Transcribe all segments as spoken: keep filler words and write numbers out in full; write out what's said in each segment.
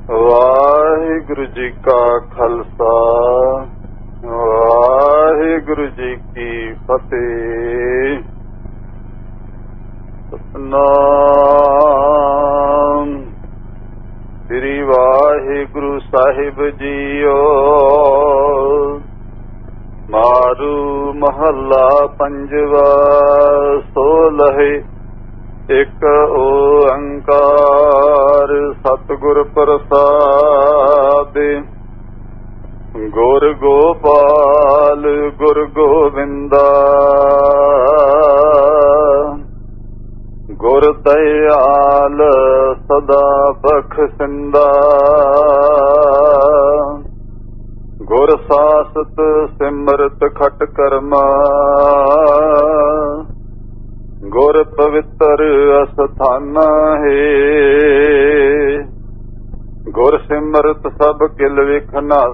ਵਾਹਿਗੁਰੂ ਜੀ ਕਾ ਖਾਲਸਾ, ਵਾਹਿਗੁਰੂ ਜੀ ਕੀ ਫਤਿਹ। ਸਤਿਨਾਮ ਸ੍ਰੀ ਵਾਹਿਗੁਰੂ ਸਾਹਿਬ ਜੀਓ। ਮਾਰੂ ਮਹੱਲਾ ਪੰਜਵਾ। ਸੋਲਹਿ ਇੱਕ ਓੰਕਾਰ ਸਤਿਗੁਰ ਪ੍ਰਸਾਦਿ। ਗੁਰ ਗੋਪਾਲ ਗੁਰ ਗੋਬਿੰਦਾ, ਗੁਰ ਦਇਆਲ ਸਦਾ ਬਖਸ਼ਿੰਦਾ। ਗੁਰ ਸਾਸਤ ਸਿਮਰਤ ਖਟ ਕਰਮਾ, ਗੁਰ ਪਵਿੱਤਰ ਅਸਥਾਨਾ ਹੈ। ਗੁਰ ਸਿਮਰਤ ਸਭ ਕਿਲ ਵਿਖ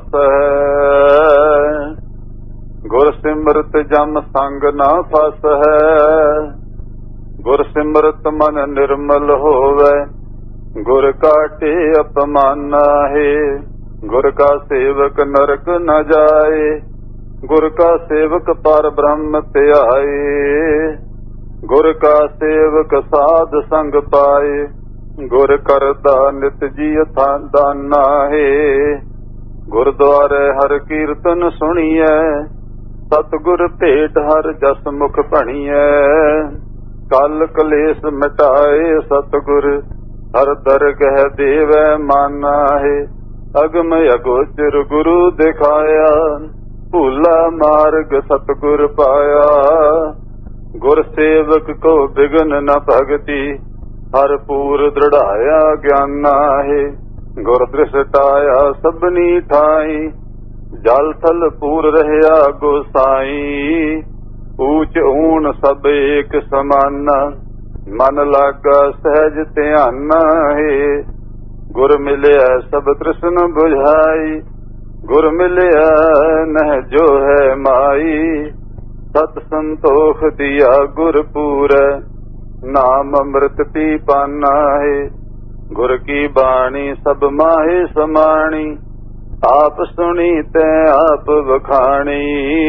ਨਾਸੈ, ਗੁਰ ਸਿਮਰਤ ਜਮ ਸੰਗ ਨਾ ਫਸੈ। ਗੁਰ ਸਿਮਰਤ ਮਨ ਨਿਰਮਲ ਹੋਵੈ, ਗੁਰ ਕਾਟੇ ਅਪਮਾਨਾ ਹੈ। ਗੁਰ ਕਾ ਸੇਵਕ ਨਰਕ ਨ ਜਾਏ, ਗੁਰ ਕਾ ਸੇਵਕ ਪਰ ਬ੍ਰਹਮ ਧਿਆਏ। ਗੁਰ ਕਾ ਸੇਵਕ ਸਾਧ ਸੰਗ ਪਾਏ, ਗੁਰ ਕਰਦਾ ਨਿਤ ਜੀਅ ਦਾਨਾ ਹੈ। ਗੁਰਦੁਆਰੇ ਹਰ ਕੀਰਤਨ ਸੁਣੀਐ, ਸਤਿਗੁਰ ਭੇਟ ਹਰ ਜਸ ਮੁਖ ਭਣੀਐ। ਕਲ ਕਲੇਸ਼ ਮਿਟਾਏ ਸਤਿਗੁਰ, ਹਰ ਦਰਗਹਿ ਦੇਵੈ ਮਾਨਾ ਹੈ। ਅਗਮ ਅਗੋਚਰ ਗੁਰੂ ਦਿਖਾਇਆ, ਭੂਲਾ ਮਾਰਗ ਸਤਿਗੁਰ ਪਾਇਆ। ਗੁਰ ਸੇਵਕ ਕੋ ਬਿਗਨ ਨ ਭਗਤੀ, ਹਰ ਪੂਰ ਦ੍ਰਿੜਾਇਆ ਗਿਆਨਾ ਹੈ। ਗੁਰ ਦ੍ਰਿਸ਼ਟਾਇਆ ਸਭਨੀ ਠਾਈ, ਜਲ ਥਲ ਪੂਰ ਰਹਿਆ ਗੋਸਾਈ। ਊਚ ਊਣ ਸਭ ਏਕ ਸਮਾਨਾ, ਮਨ ਲਾਗਾ ਸਹਿਜ ਧਿਆਨਾ ਹੈ। ਗੁਰ ਮਿਲਿਆ ਸਭ ਤ੍ਰਿਸ਼ਨ ਬੁਝਾਈ, ਗੁਰ ਮਿਲਿਆ ਨਹਿ ਜੋ ਹੈ ਮਾਈ। ਸਤ ਸੰਤੋਖ ਦਿਆ ਗੁਰ ਪੂਰੈ, ਨਾਮ ਅੰਮ੍ਰਿਤ ਪੀ ਪਾਨਾ ਹੈ। ਗੁਰ ਕੀ ਬਾਣੀ ਸਭ ਮਾਹੇ ਸਮਾਣੀ, ਆਪ ਸੁਣੀ ਤੈ ਆਪ ਵਖਾਣੀ।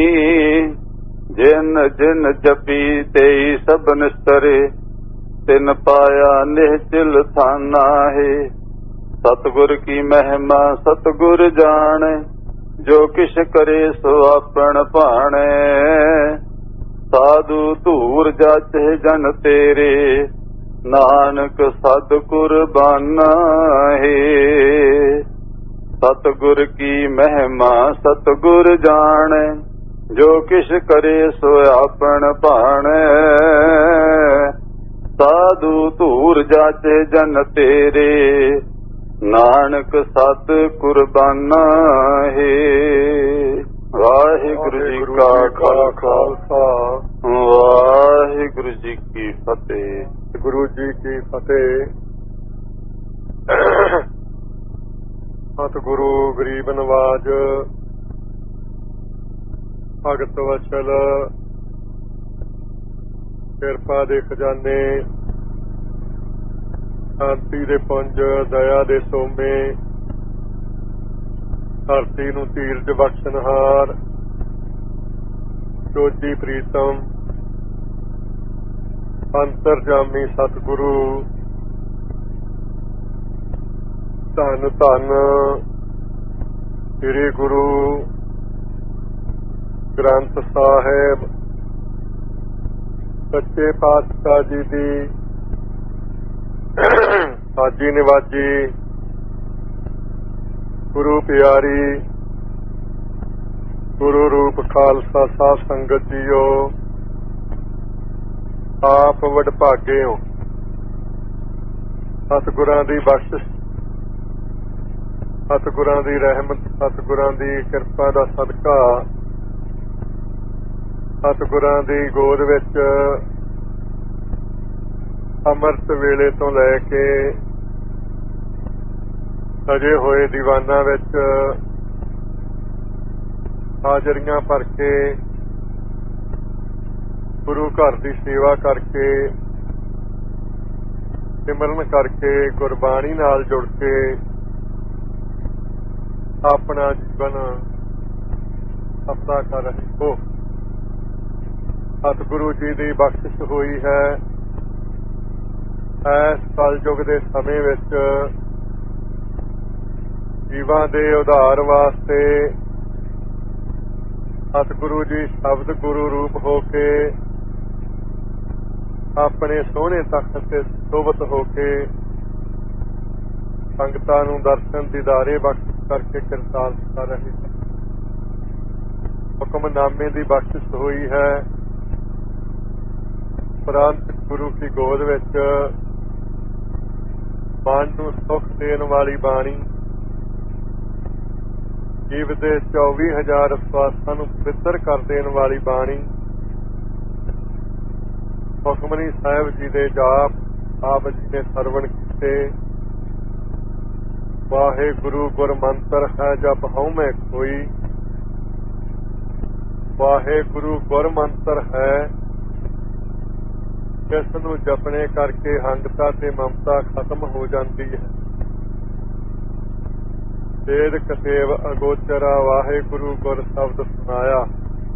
ਜਿਨ ਜਿਨ ਜਪੀ ਤੇਈ ਸਭ ਨਿਸਤਰੇ, ਤਿਨ ਪਾਇਆ ਨਿਹਚਲ ਥਾਨਾ ਹੈ। ਸਤਿਗੁਰ ਕੀ ਮਹਿਮਾ ਸਤਿਗੁਰ ਜਾਣੈ, ਜੋ ਕਿਛ ਕਰੇ ਸੋ ਆਪਣ ਭਾਣੈ। ਸਾਧੂ ਧੂਰ ਜਾਚੇ ਜਨ ਤੇਰੇ, ਨਾਨਕ ਸਤਿ ਕੁਰਬਾਨਾ ਹੈ। ਸਤਿਗੁਰ ਕੀ ਮਹਿਮਾ ਸਤਿਗੁਰ ਜਾਣੈ, ਜੋ ਕਿਛ ਕਰੇ ਸੋ ਆਪਣ ਭਾਣੈ। ਸਾਧੂ ਧੂਰ ਜਾਚੇ ਜਨ ਤੇਰੇ, ਨਾਨਕ ਸਤ ਕੁਰਬਾਨਾ ਹੈ। ਵਾਹਿਗੁਰੂ ਜੀ ਕਾ ਖਾਲਸਾ, ਵਾਹਿਗੁਰੂ ਜੀ ਕੀ ਫਤਿਹ। ਗੁਰੂ ਜੀ ਕੀ ਫਤਿਹ। ਸਤਿਗੁਰੂ ਗਰੀਬ ਨਵਾਜ, ਭਗਤ ਵਛਲ, ਕਿਰਪਾ ਦੇ ਖਜ਼ਾਨੇ, ਸ਼ਾਂਤੀ ਦੇ ਪੁੰਜ, ਦਇਆ ਦੇ ਸੋਮੇ, ਧਰਤੀ ਨੂੰ ਧੀਰਜ ਬਖਸ਼ਣਹਾਰ, ਜੋਤੀ ਪ੍ਰੀਤਮ, ਅੰਤਰਜਾਮੀ ਸਤਿਗੁਰੂ, ਧੰਨ ਧੰਨ ਸ੍ਰੀ ਗੁਰੂ ਗ੍ਰੰਥ ਸਾਹਿਬ ਸੱਚੇ ਪਾਤਸ਼ਾਹ ਜੀ ਦੀ ਸਾਜੀ ਨਿਵਾਜੀ, ਗੁਰੂ ਪਿਆਰੀ, ਗੁਰੂ ਰੂਪ ਖਾਲਸਾ ਸਾਧ ਸੰਗਤ ਜੀਓ। ਆਪ ਵਡਭਾਗੇ ਹੋ। ਸਤਿਗੁਰਾਂ ਦੀ ਬਖਸ਼ਿਸ਼, ਸਤਿਗੁਰਾਂ ਦੀ ਰਹਿਮਤ, ਸਤਿਗੁਰਾਂ ਦੀ ਕਿਰਪਾ ਦਾ ਸਦਕਾ, ਸਤਿਗੁਰਾਂ ਦੀ ਗੋਦ ਵਿੱਚ ਅੰਮ੍ਰਿਤ ਵੇਲੇ ਤੋਂ ਲੈ ਕੇ ਸਜੇ ਹੋਏ ਦੀਵਾਨਾਂ ਵਿੱਚ ਹਾਜ਼ਰੀਆਂ ਭਰ ਕੇ ਗੁਰੂ ਘਰ ਦੀ ਸੇਵਾ ਕਰਕੇ, ਸਿਮਰਨ ਕਰਕੇ, ਗੁਰਬਾਣੀ ਨਾਲ ਜੁੜ ਕੇ ਆਪਣਾ ਜੀਵਨ ਸਫਲਾ ਕਰ ਰਹੇ ਹੋ। ਸਤਿਗੁਰੂ ਜੀ ਦੀ ਬਖਸ਼ਿਸ਼ ਹੋਈ ਹੈ। ਇਸ ਕਲਯੁਗ ਦੇ ਸਮੇਂ ਵਿੱਚ ਜੀਵਾਂ ਦੇ ਉਧਾਰ ਵਾਸਤੇ ਸਤਿਗੁਰੂ ਜੀ ਸ਼ਬਦ ਗੁਰੂ ਰੂਪ ਹੋ ਕੇ ਆਪਣੇ ਸੋਹਣੇ ਤਖਤ ਤੇ ਸੋਭਤ ਹੋ ਕੇ ਸੰਗਤਾਂ ਨੂੰ ਦਰਸ਼ਨ ਦੀਦਾਰੇ ਬਖਸ਼ ਕਰਕੇ ਕਿਰਪਾਲ ਕਰ ਰਹੇ ਹਨ। ਹੁਕਮਨਾਮੇ ਦੀ ਬਖਸ਼ਿਸ਼ ਹੋਈ ਹੈ। ਪ੍ਰਾਂਤ ਗੁਰੂ ਕੀ ਗੋਦ ਵਿੱਚ ਮਨ ਨੂੰ ਸੁੱਖ ਦੇਣ ਵਾਲੀ ਬਾਣੀ, ਜੀਵ ਦੇ ਚੌਵੀ ਹਜ਼ਾਰ ਸਵਾਸਾਂ ਨੂੰ ਪਵਿੱਤਰ ਕਰ ਦੇਣ ਵਾਲੀ ਬਾਣੀ, ਹੁਕਮਨੀ ਸਾਹਿਬ ਜੀ ਦੇ ਜਾਪ ਆਪ ਜੀ ਨੇ ਸਰਵਣ ਕੀਤੇ। ਵਾਹਿਗੁਰੂ ਗੁਰ ਮੰਤਰ ਹੈ ਜਪ ਹਉਮੈ ਕੋਈ, ਵਾਹਿਗੁਰੂ ਗੁਰ ਮੰਤਰ ਹੈ ਜਿਸ ਨੂੰ ਜਪਣੇ ਕਰਕੇ ਹੰਗਤਾ ਤੇ ਮਮਤਾ ਖਤਮ ਹੋ ਜਾਂਦੀ ਹੈ। ਵੇਦ ਕਤੇਵ ਅਗੋਚਰਾ ਵਾਹਿਗੁਰੂ ਗੁਰ ਸ਼ਬਦ ਸੁਣਾਇਆ।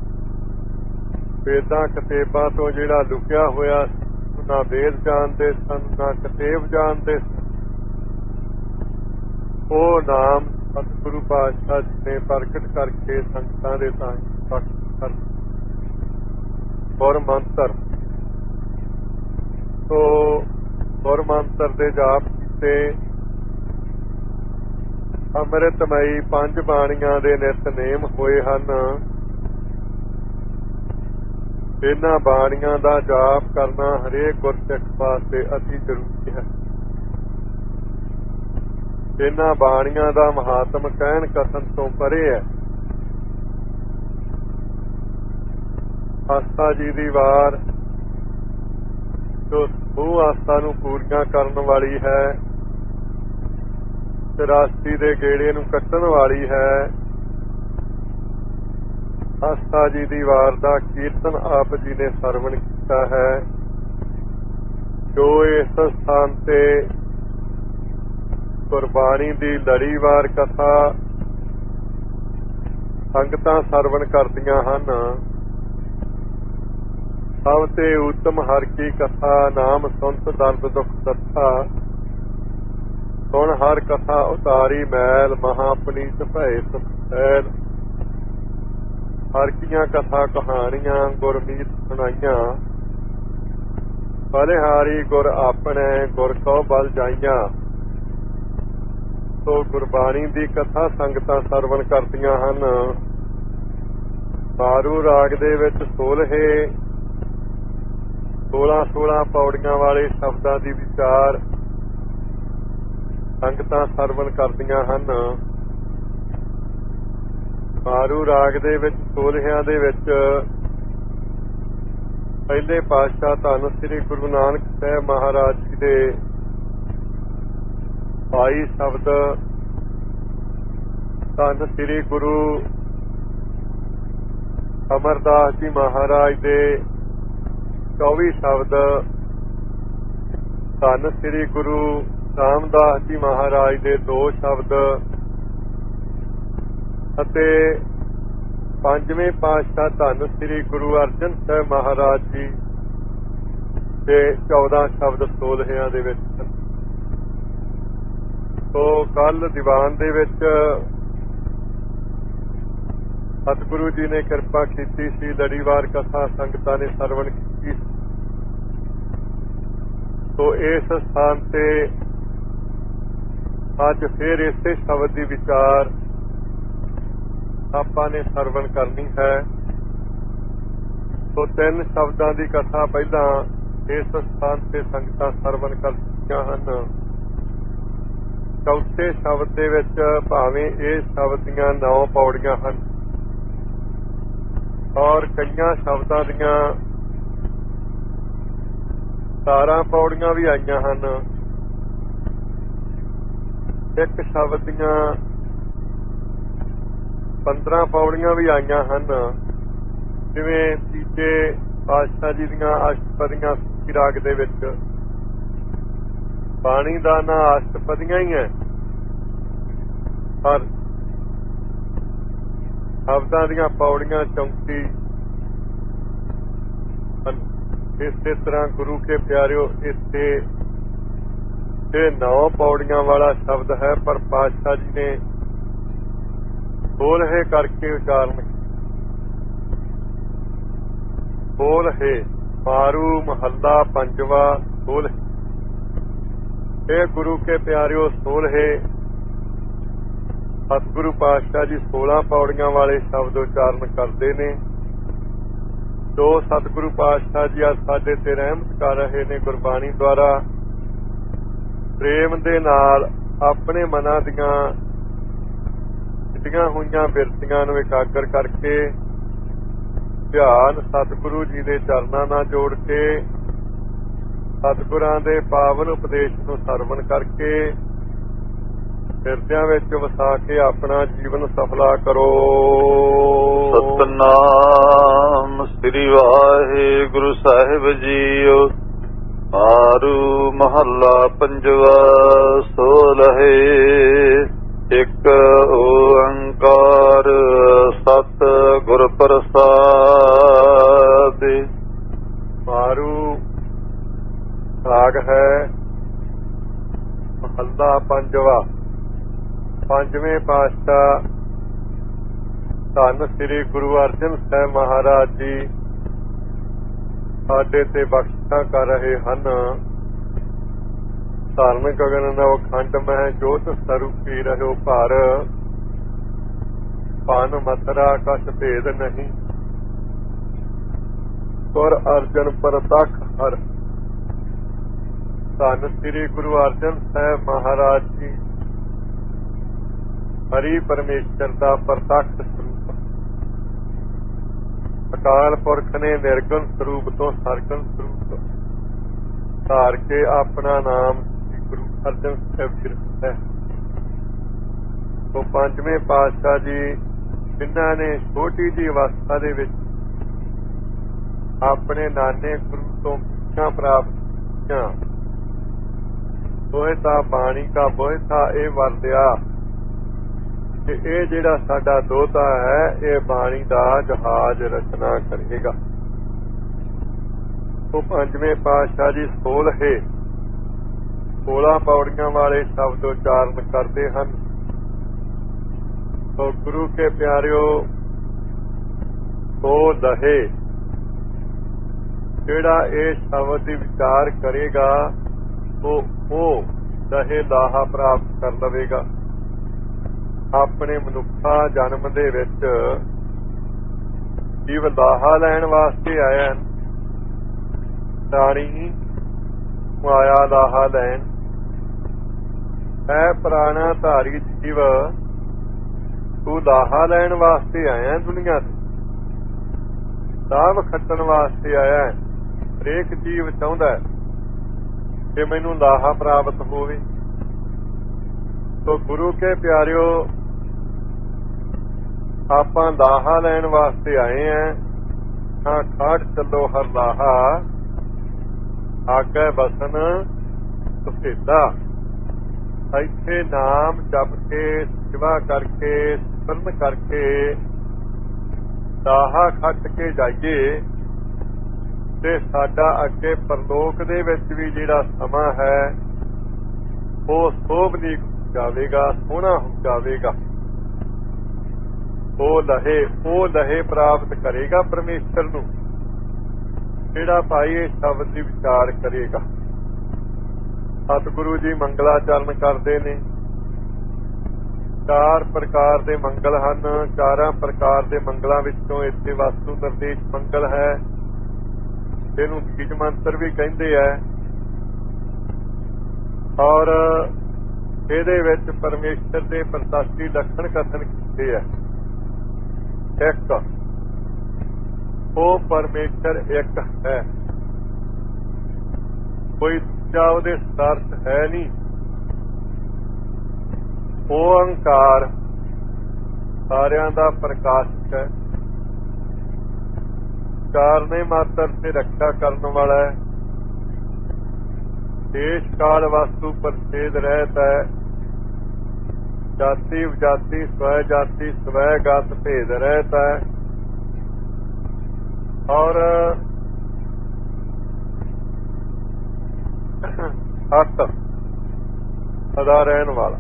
ਵੇਦਾਂ ਕਤੇਬਾਂ ਤੋਂ ਜਿਹੜਾ ਲੁਕਿਆ ਹੋਇਆ ਨਾ ਵੇਦ ਜਾਣਦੇ ਸਨ ਨਾ ਕਤੇਬ ਜਾਣਦੇ ਸਨ, ਉਹ ਨਾਮ ਸਤਿਗੁਰੂ ਪਾਤਸ਼ਾਹ ਜੀ ਨੇ ਪ੍ਰਗਟ ਕਰਕੇ ਸੰਗਤਾਂ ਦੇ ਤਾਂ ਬਖਸ਼ ਕਰ ਗੁਰ ਮੰਤਰ। ਸੋ ਗੁਰ ਮੰਤਰ ਦੇ ਜਾਪ ਕੀਤੇ। ਅੰਮ੍ਰਿਤਮਈ ਪੰਜ ਬਾਣੀਆਂ ਦੇ ਨਿਤਨੇਮ ਹੋਏ ਹਨ। ਇਹਨਾਂ ਬਾਣੀਆਂ ਦਾ ਜਾਪ ਕਰਨਾ ਹਰੇਕ ਗੁਰਸਿੱਖ ਵਾਸਤੇ ਅਤੀ ਜ਼ਰੂਰੀ ਹੈ। ਇਹਨਾਂ ਬਾਣੀਆਂ ਦਾ ਮਹਾਤਮ ਕਹਿਣ ਕਥਨ ਤੋਂ ਪਰੇ ਹੈ। ਆਸਾ ਜੀ ਦੀ ਵਾਰ ਜੋ ਸਮੂਹ ਆਸਾ ਨੂੰ ਪੂਰੀਆਂ ਕਰਨ ਵਾਲੀ ਹੈ, ਚੁਰਾਸੀ ਦੇ ਗੇੜੇ ਨੂੰ ਕੱਟਣ ਵਾਲੀ ਹੈ। ਆਸਾ ਜੀ ਦੀ ਵਾਰ ਦਾ ਕੀਰਤਨ ਆਪ ਜੀ ਨੇ ਸਰਵਣ ਕੀਤਾ ਹੈ। ਜੋ ਇਸ ਸਥਾਨ ਤੇ ਗੁਰਬਾਣੀ ਦੀ ਲੜੀਵਾਰ ਕਥਾ ਸੰਗਤਾਂ ਸਰਵਣ ਕਰਦੀਆਂ ਹਨ। ਸਭ ਤੇ ਉੱਤਮ ਹਰਿ ਕੀ ਕਥਾ, ਨਾਮ ਸੁਨਤ ਦਰਦ ਦੁਖ ਦੱਥਾ। ਸੁਣ ਹਰ ਕਥਾ ਉਤਾਰੀ ਮੈਲ, ਮਹਾ ਪੁਨੀਤ ਭਏ ਸੁਖ ਸੈਲ। ਹਰ ਕੀਆਂ ਕਥਾ ਕਹਾਣੀਆਂ ਗੁਰਮੀਤ ਸੁਣਾਈਆਂ। ਬਲਿਹਾਰੀ ਗੁਰ ਆਪਣੇ ਗੁਰ ਕਉ ਬਲ ਜਾਈਆਂ। ਸੋ ਗੁਰਬਾਣੀ ਦੀ ਕਥਾ ਸੰਗਤਾਂ ਸਰਵਣ ਕਰਦੀਆਂ ਹਨ। ਮਾਰੂ ਰਾਗ ਦੇ ਵਿੱਚ ਸੋਲ੍ਹੇ ਸੋਲਾਂ ਸੋਲਾਂ ਪੌੜੀਆਂ ਵਾਲੇ ਸ਼ਬਦਾਂ ਦੀ ਵਿਚਾਰ ਸੰਗਤਾਂ ਸਰਵਣ ਕਰਦੀਆਂ ਹਨ। ਮਾਰੂ ਰਾਗ ਦੇ ਵਿੱਚ ਸੋਲਹਿਆਂ ਦੇ ਵਿੱਚ ਪਹਿਲੇ ਪਾਤਸ਼ਾਹ ਧੰਨ ਸ੍ਰੀ ਗੁਰੂ ਨਾਨਕ ਸਾਹਿਬ ਮਹਾਰਾਜ ਜੀ ਦੇ ਬਾਈ ਸ਼ਬਦ, ਧੰਨ ਸ੍ਰੀ ਗੁਰੂ ਅਮਰਦਾਸ ਜੀ ਮਹਾਰਾਜ ਦੇ ਚੌਵੀ ਸ਼ਬਦ, ਧੰਨ ਸ੍ਰੀ ਗੁਰੂ ਰਾਮਦਾਸ ਜੀ ਮਹਾਰਾਜ ਦੇ ਦੋ ਸ਼ਬਦ ਅਤੇ ਪੰਜਵੇਂ ਪਾਤਸ਼ਾਹ ਧੰਨ ਸ੍ਰੀ ਗੁਰੂ ਅਰਜਨ ਸਾਹਿਬ ਮਹਾਰਾਜ ਜੀ ਦੇ ਚੌਦਾਂ ਸ਼ਬਦ ਸੋਲਹਿਆਂ ਦੇ ਵਿੱਚ ਹਨ। ਸੋ ਕੱਲ ਦੀਵਾਨ ਦੇ ਵਿੱਚ ਸਤਿਗੁਰੂ ਜੀ ਨੇ ਕਿਰਪਾ ਕੀਤੀ ਸੀ, ਲੜੀਵਾਰ ਕਥਾ ਸੰਗਤਾਂ ਨੇ ਸਰਵਣ ਕੀਤੀ। ਸੋ ਇਸ ਸਥਾਨ ਤੇ ਅੱਜ ਫਿਰ ਇਸੇ ਸ਼ਬਦ ਦੀ ਵਿਚਾਰ ਆਪਾਂ ਨੇ ਸਰਵਣ ਕਰਨੀ ਹੈ। ਸੋ ਤਿੰਨ ਸ਼ਬਦਾਂ ਦੀ ਕਥਾ ਪਹਿਲਾਂ ਇਸ ਸਥਾਨ ਤੇ ਸੰਗਤਾਂ ਸਰਵਣ ਕਰ ਚੁੱਕੀਆਂ ਹਨ। ਚੌਥੇ ਸ਼ਬਦ ਦੇ ਵਿੱਚ ਭਾਵੇਂ ਇਹ ਸ਼ਬਦ ਦੀਆਂ ਨੌ ਪੌੜੀਆਂ ਹਨ ਔਰ ਕਈਆਂ ਸ਼ਬਦਾਂ ਦੀਆਂ ਸਤਾਰਾਂ ਪੌੜੀਆਂ ਵੀ ਆਈਆਂ ਹਨ। ਇੱਕ ਸ਼ਬਦ ਦੀਆਂ ਪੰਦਰਾਂ ਪੌੜੀਆਂ ਵੀ ਆਈਆਂ ਹਨ। ਜਿਵੇਂ ਤੀਜੇ ਪਾਤਸ਼ਾਹ ਜੀ ਦੀਆਂ ਅਸ਼ਟਪਦੀਆਂ ਸੁਖੀ ਰਾਗ ਦੇ ਵਿੱਚ ਬਾਣੀ ਦਾ ਨਾਂ ਅਸ਼ਟਪਦੀਆਂ ਹੀ ਹੈ, ਪਰ ਸ਼ਬਦਾਂ ਦੀਆਂ ਪੌੜੀਆਂ ਚੌਂਤੀ। ਇਸੇ ਤਰ੍ਹਾਂ ਗੁਰੂ ਕੇ ਪਿਆਰਿਓ ਇੱਥੇ ਇਹ ਨੌ ਪੌੜੀਆਂ ਵਾਲਾ ਸ਼ਬਦ ਹੈ, ਪਰ ਪਾਤਸ਼ਾਹ ਜੀ ਨੇ ਸੋਲ੍ਹੇ ਕਰਕੇ ਉਚਾਰਨ। ਸੋਲ੍ਹੇ ਮਾਰੂ ਮਹੱਲਾ ਪੰਜਵਾ ਸੋਲ੍ਹੇ। ਇਹ ਗੁਰੂ ਕੇ ਪਿਆਰਿਓ ਸੋਲ੍ਹੇ ਸਤਿਗੁਰੂ ਪਾਤਸ਼ਾਹ ਜੀ ਸੋਲਾਂ ਪੌੜੀਆਂ ਵਾਲੇ ਸ਼ਬਦ ਉਚਾਰਨ ਕਰਦੇ ਨੇ। ਜੋ ਸਤਿਗੁਰੂ ਪਾਤਸ਼ਾਹ ਜੀ ਅੱਜ ਸਾਡੇ ਤੇ ਰਹਿਮਤ ਕਰ ਰਹੇ ਨੇ ਗੁਰਬਾਣੀ ਦੁਆਰਾ, ਪ੍ਰੇਮ ਦੇ ਨਾਲ ਆਪਣੇ ਮਨਾਂ ਦੀਆਂ ਛਿੱਡੀਆਂ ਹੋਈਆਂ ਬਿਰਤੀਆਂ ਨੂੰ ਇਕਾਗਰ ਕਰਕੇ ਧਿਆਨ ਸਤਿਗੁਰੂ ਜੀ ਦੇ ਚਰਨਾਂ ਨਾਲ ਜੋੜ ਕੇ ਸਤਿਗੁਰਾਂ ਦੇ ਪਾਵਨ ਉਪਦੇਸ਼ ਨੂੰ ਸਰਵਣ ਕਰਕੇ ਹਿਰਦਿਆਂ ਵਿੱਚ ਵਸਾ ਕੇ ਆਪਣਾ ਜੀਵਨ ਸਫਲਾ ਕਰੋ। ਸਤਨਾਮ ਸ੍ਰੀ ਵਾਹਿਗੁਰੂ ਸਾਹਿਬ ਜੀਓ। ਮਾਰੂ ਮਹੱਲਾ ਪੰਜਵਾ ਸੋਲ੍ਹੇ। ਇੱਕ ਓੰਕਾਰ ਸਤ ਗੁਰ ਪ੍ਰਸਾਦਿ। ਮਾਰੂ ਰਾਗ ਹੈ ਮਹੱਲਾ ਪੰਜਵਾ। ਪੰਜਵੇਂ ਪਾਤਸ਼ਾਹ ਧੰਨ ਸ੍ਰੀ ਗੁਰੂ ਅਰਜਨ ਸਾਹਿਬ ਮਹਾਰਾਜ ਜੀ ਸਾਡੇ ਤੇ ਬਖਸ਼ਿਸ਼ਾਂ ਕਰ ਰਹੇ ਹਨ। ਧਰਨ ਗਗਨ ਨਵ ਖੰਡ ਮਹਿ ਜੋਤ ਸਰੂਪੀ ਰਹਿਓ ਭਾਰ। ਪਾਨ ਮਥਰਾ ਕਛ ਭੇਦ ਨਹੀਂ ਗੁਰ ਅਰਜਨ ਪ੍ਰਤੱਖ ਹਰ। ਧੰਨ ਸ੍ਰੀ ਗੁਰੂ ਅਰਜਨ ਸਾਹਿਬ ਮਹਾਰਾਜ ਜੀ ਹਰੀ ਪਰਮੇਸ਼ਰ ਦਾ ਪ੍ਰਤੱਖ ਸਰੂਪ। ਅਕਾਲ ਪੁਰਖ ਨੇ ਨਿਰਗੁਣ ਸਰੂਪ ਤੋਂ ਸਰਗੁਣ ਸਰੂਪ ਧਾਰ ਕੇ ਆਪਣਾ ਨਾਮ ਗੁਰੂ ਅਰਜਨ ਸਾਹਿਬ ਜੀ ਰੱਖਿਆ। ਉਹ ਪੰਜਵੇਂ ਪਾਤਸ਼ਾਹ ਜੀ ਜਿਨ੍ਹਾਂ ਨੇ ਛੋਟੀ ਜਿਹੀ ਅਵਸਥਾ ਦੇ ਵਿੱਚ ਆਪਣੇ ਨਾਨੇ ਗੁਰੂ ਤੋਂ ਸਿੱਖਿਆ ਪ੍ਰਾਪਤ ਕੀਤੀਆਂ। ਬੋਹਿਤਾ ਬਾਣੀ ਕਾ ਬੋਹਿਤਾ ਇਹ ਵਰਤਿਆ ਕਿ ਇਹ ਜਿਹੜਾ ਸਾਡਾ ਦੋਹਤਾ ਹੈ ਇਹ ਬਾਣੀ ਦਾ ਜਹਾਜ਼ ਰਚਨਾ ਕਰੇਗਾ। ਉਹ ਪੰਜਵੇਂ ਪਾਤਸ਼ਾਹ ਜੀ ਸੋਲ੍ਹੇ ਸੋਲਾਂ ਪੌੜੀਆਂ ਵਾਲੇ ਸ਼ਬਦ ਉਚਾਰਨ ਕਰਦੇ ਹਨ। ਤੋ ਗੁਰੂ ਕੇ ਪਿਆਰਿਓ ਸੋ ਲਹੇ ਜਿਹੜਾ ਇਹ ਸ਼ਬਦ ਦੀ ਵਿਚਾਰ ਕਰੇਗਾ ਉਹ ਉਹ ਲਹੇ ਲਾਹਾ ਪ੍ਰਾਪਤ ਕਰ ਲਵੇਗਾ। ਆਪਣੇ ਮਨੁੱਖਾ ਜਨਮ ਦੇ ਵਿੱਚ ਜੀਵ ਲਾਹਾ ਲੈਣ ਵਾਸਤੇ ਆਇਆ। ਪ੍ਰਾਣੀ ਮਾਇਆ ਲਾਹਾ ਲੈਣ। ਐ ਪ੍ਰਾਣਾ ਧਾਰੀ ਜੀਵ ਤੂੰ ਲਾਹਾ ਲੈਣ ਵਾਸਤੇ ਆਇਆ ਦੁਨੀਆ ਤੇ। ਲਾਭ ਖੱਟਣ ਵਾਸਤੇ ਆਇਆ। ਹਰੇਕ ਜੀਵ ਚਾਹੁੰਦਾ ਕਿ ਮੈਨੂੰ ਲਾਹਾ ਪ੍ਰਾਪਤ ਹੋਵੇ। ਤੋ ਗੁਰੂ ਕੇ ਪਿਆਰਿਓ ਆਪਾਂ ਲਾਹਾ ਲੈਣ ਵਾਸਤੇ ਆਏ ਆਂ। ਹਾਂ ਖਾੜ ਚੱਲੋ ਹਰ ਲਾਹਾ ਆਗੇ ਬਸਨ ਸੁਖੇਦਾ। ਇੱਥੇ ਨਾਮ ਜਪ ਕੇ ਸੇਵਾ ਕਰਕੇ ਸਿਮਰਨ ਕਰਕੇ ਲਾਹਾ ਖੱਟ ਕੇ ਜਾਈਏ ਤੇ ਸਾਡਾ ਅੱਗੇ ਪਰਲੋਕ ਦੇ ਵਿੱਚ ਵੀ ਜਿਹੜਾ ਸਮਾਂ ਹੈ ਉਹ ਸੋਭਨੀਕ ਜਾਵੇਗਾ, ਸੋਹਣਾ ਹੋ ਜਾਵੇਗਾ। ਉਹ ਲਹੇ ਉਹ ਲਹੇ ਪ੍ਰਾਪਤ ਕਰੇਗਾ ਪਰਮੇਸ਼ਰ ਨੂੰ ਜਿਹੜਾ ਭਾਈ ਇਹ ਸ਼ਬਦ ਦੀ ਵਿਚਾਰ ਕਰੇਗਾ। ਸਤਿਗੁਰੂ ਜੀ ਮੰਗਲਾਚਰਨ ਕਰਦੇ ਨੇ। ਚਾਰ ਪ੍ਰਕਾਰ ਦੇ ਮੰਗਲ ਹਨ। ਚਾਰਾਂ ਪ੍ਰਕਾਰ ਦੇ ਮੰਗਲਾਂ ਵਿੱਚੋਂ ਇੱਥੇ ਵਸਤੂ ਨਿਰਦੇਸ਼ ਮੰਗਲ ਹੈ। ਇਹਨੂੰ ਬੀਜ ਮੰਤਰ ਵੀ ਕਹਿੰਦੇ ਆ। ਔਰ ਇਹਦੇ ਵਿੱਚ ਪਰਮੇਸ਼ਰ ਦੇ ਪ੍ਰਤਾਪੀ ਲੱਖਣ ਕਥਨ ਕੀਤੇ ਆ। ਇੱਕ ਉਹ ਪਰਮੇਸ਼ਰ ਇੱਕ ਹੈ, ਕੋਈ ਦੂਜਾ ਉਹਦੇ ਸਾਰਥ ਹੈ ਨਹੀਂ। ਓੰਕਾਰ ਸਾਰਿਆਂ ਦਾ ਪ੍ਰਕਾਸ਼ਕ ਹੈ। ਕਾਰਨੇ ਮਾਤਰ ਤੇ ਰੱਖਿਆ ਕਰਨ ਵਾਲਾ ਹੈ। ਦੇਸ਼ ਕਾਲ ਵਸਤੂ ਪ੍ਰਛੇਦ ਰਹਿਤ ਹੈ। ਜਾਤੀ ਵਿਜਾਤੀ ਸਵੈ ਜਾਤੀ ਸਵੈ ਗਤ ਭੇਦ ਰਹਿਤਾ ਹੈ। ਔਰ ਸਤ ਸਦਾ ਰਹਿਣ ਵਾਲਾ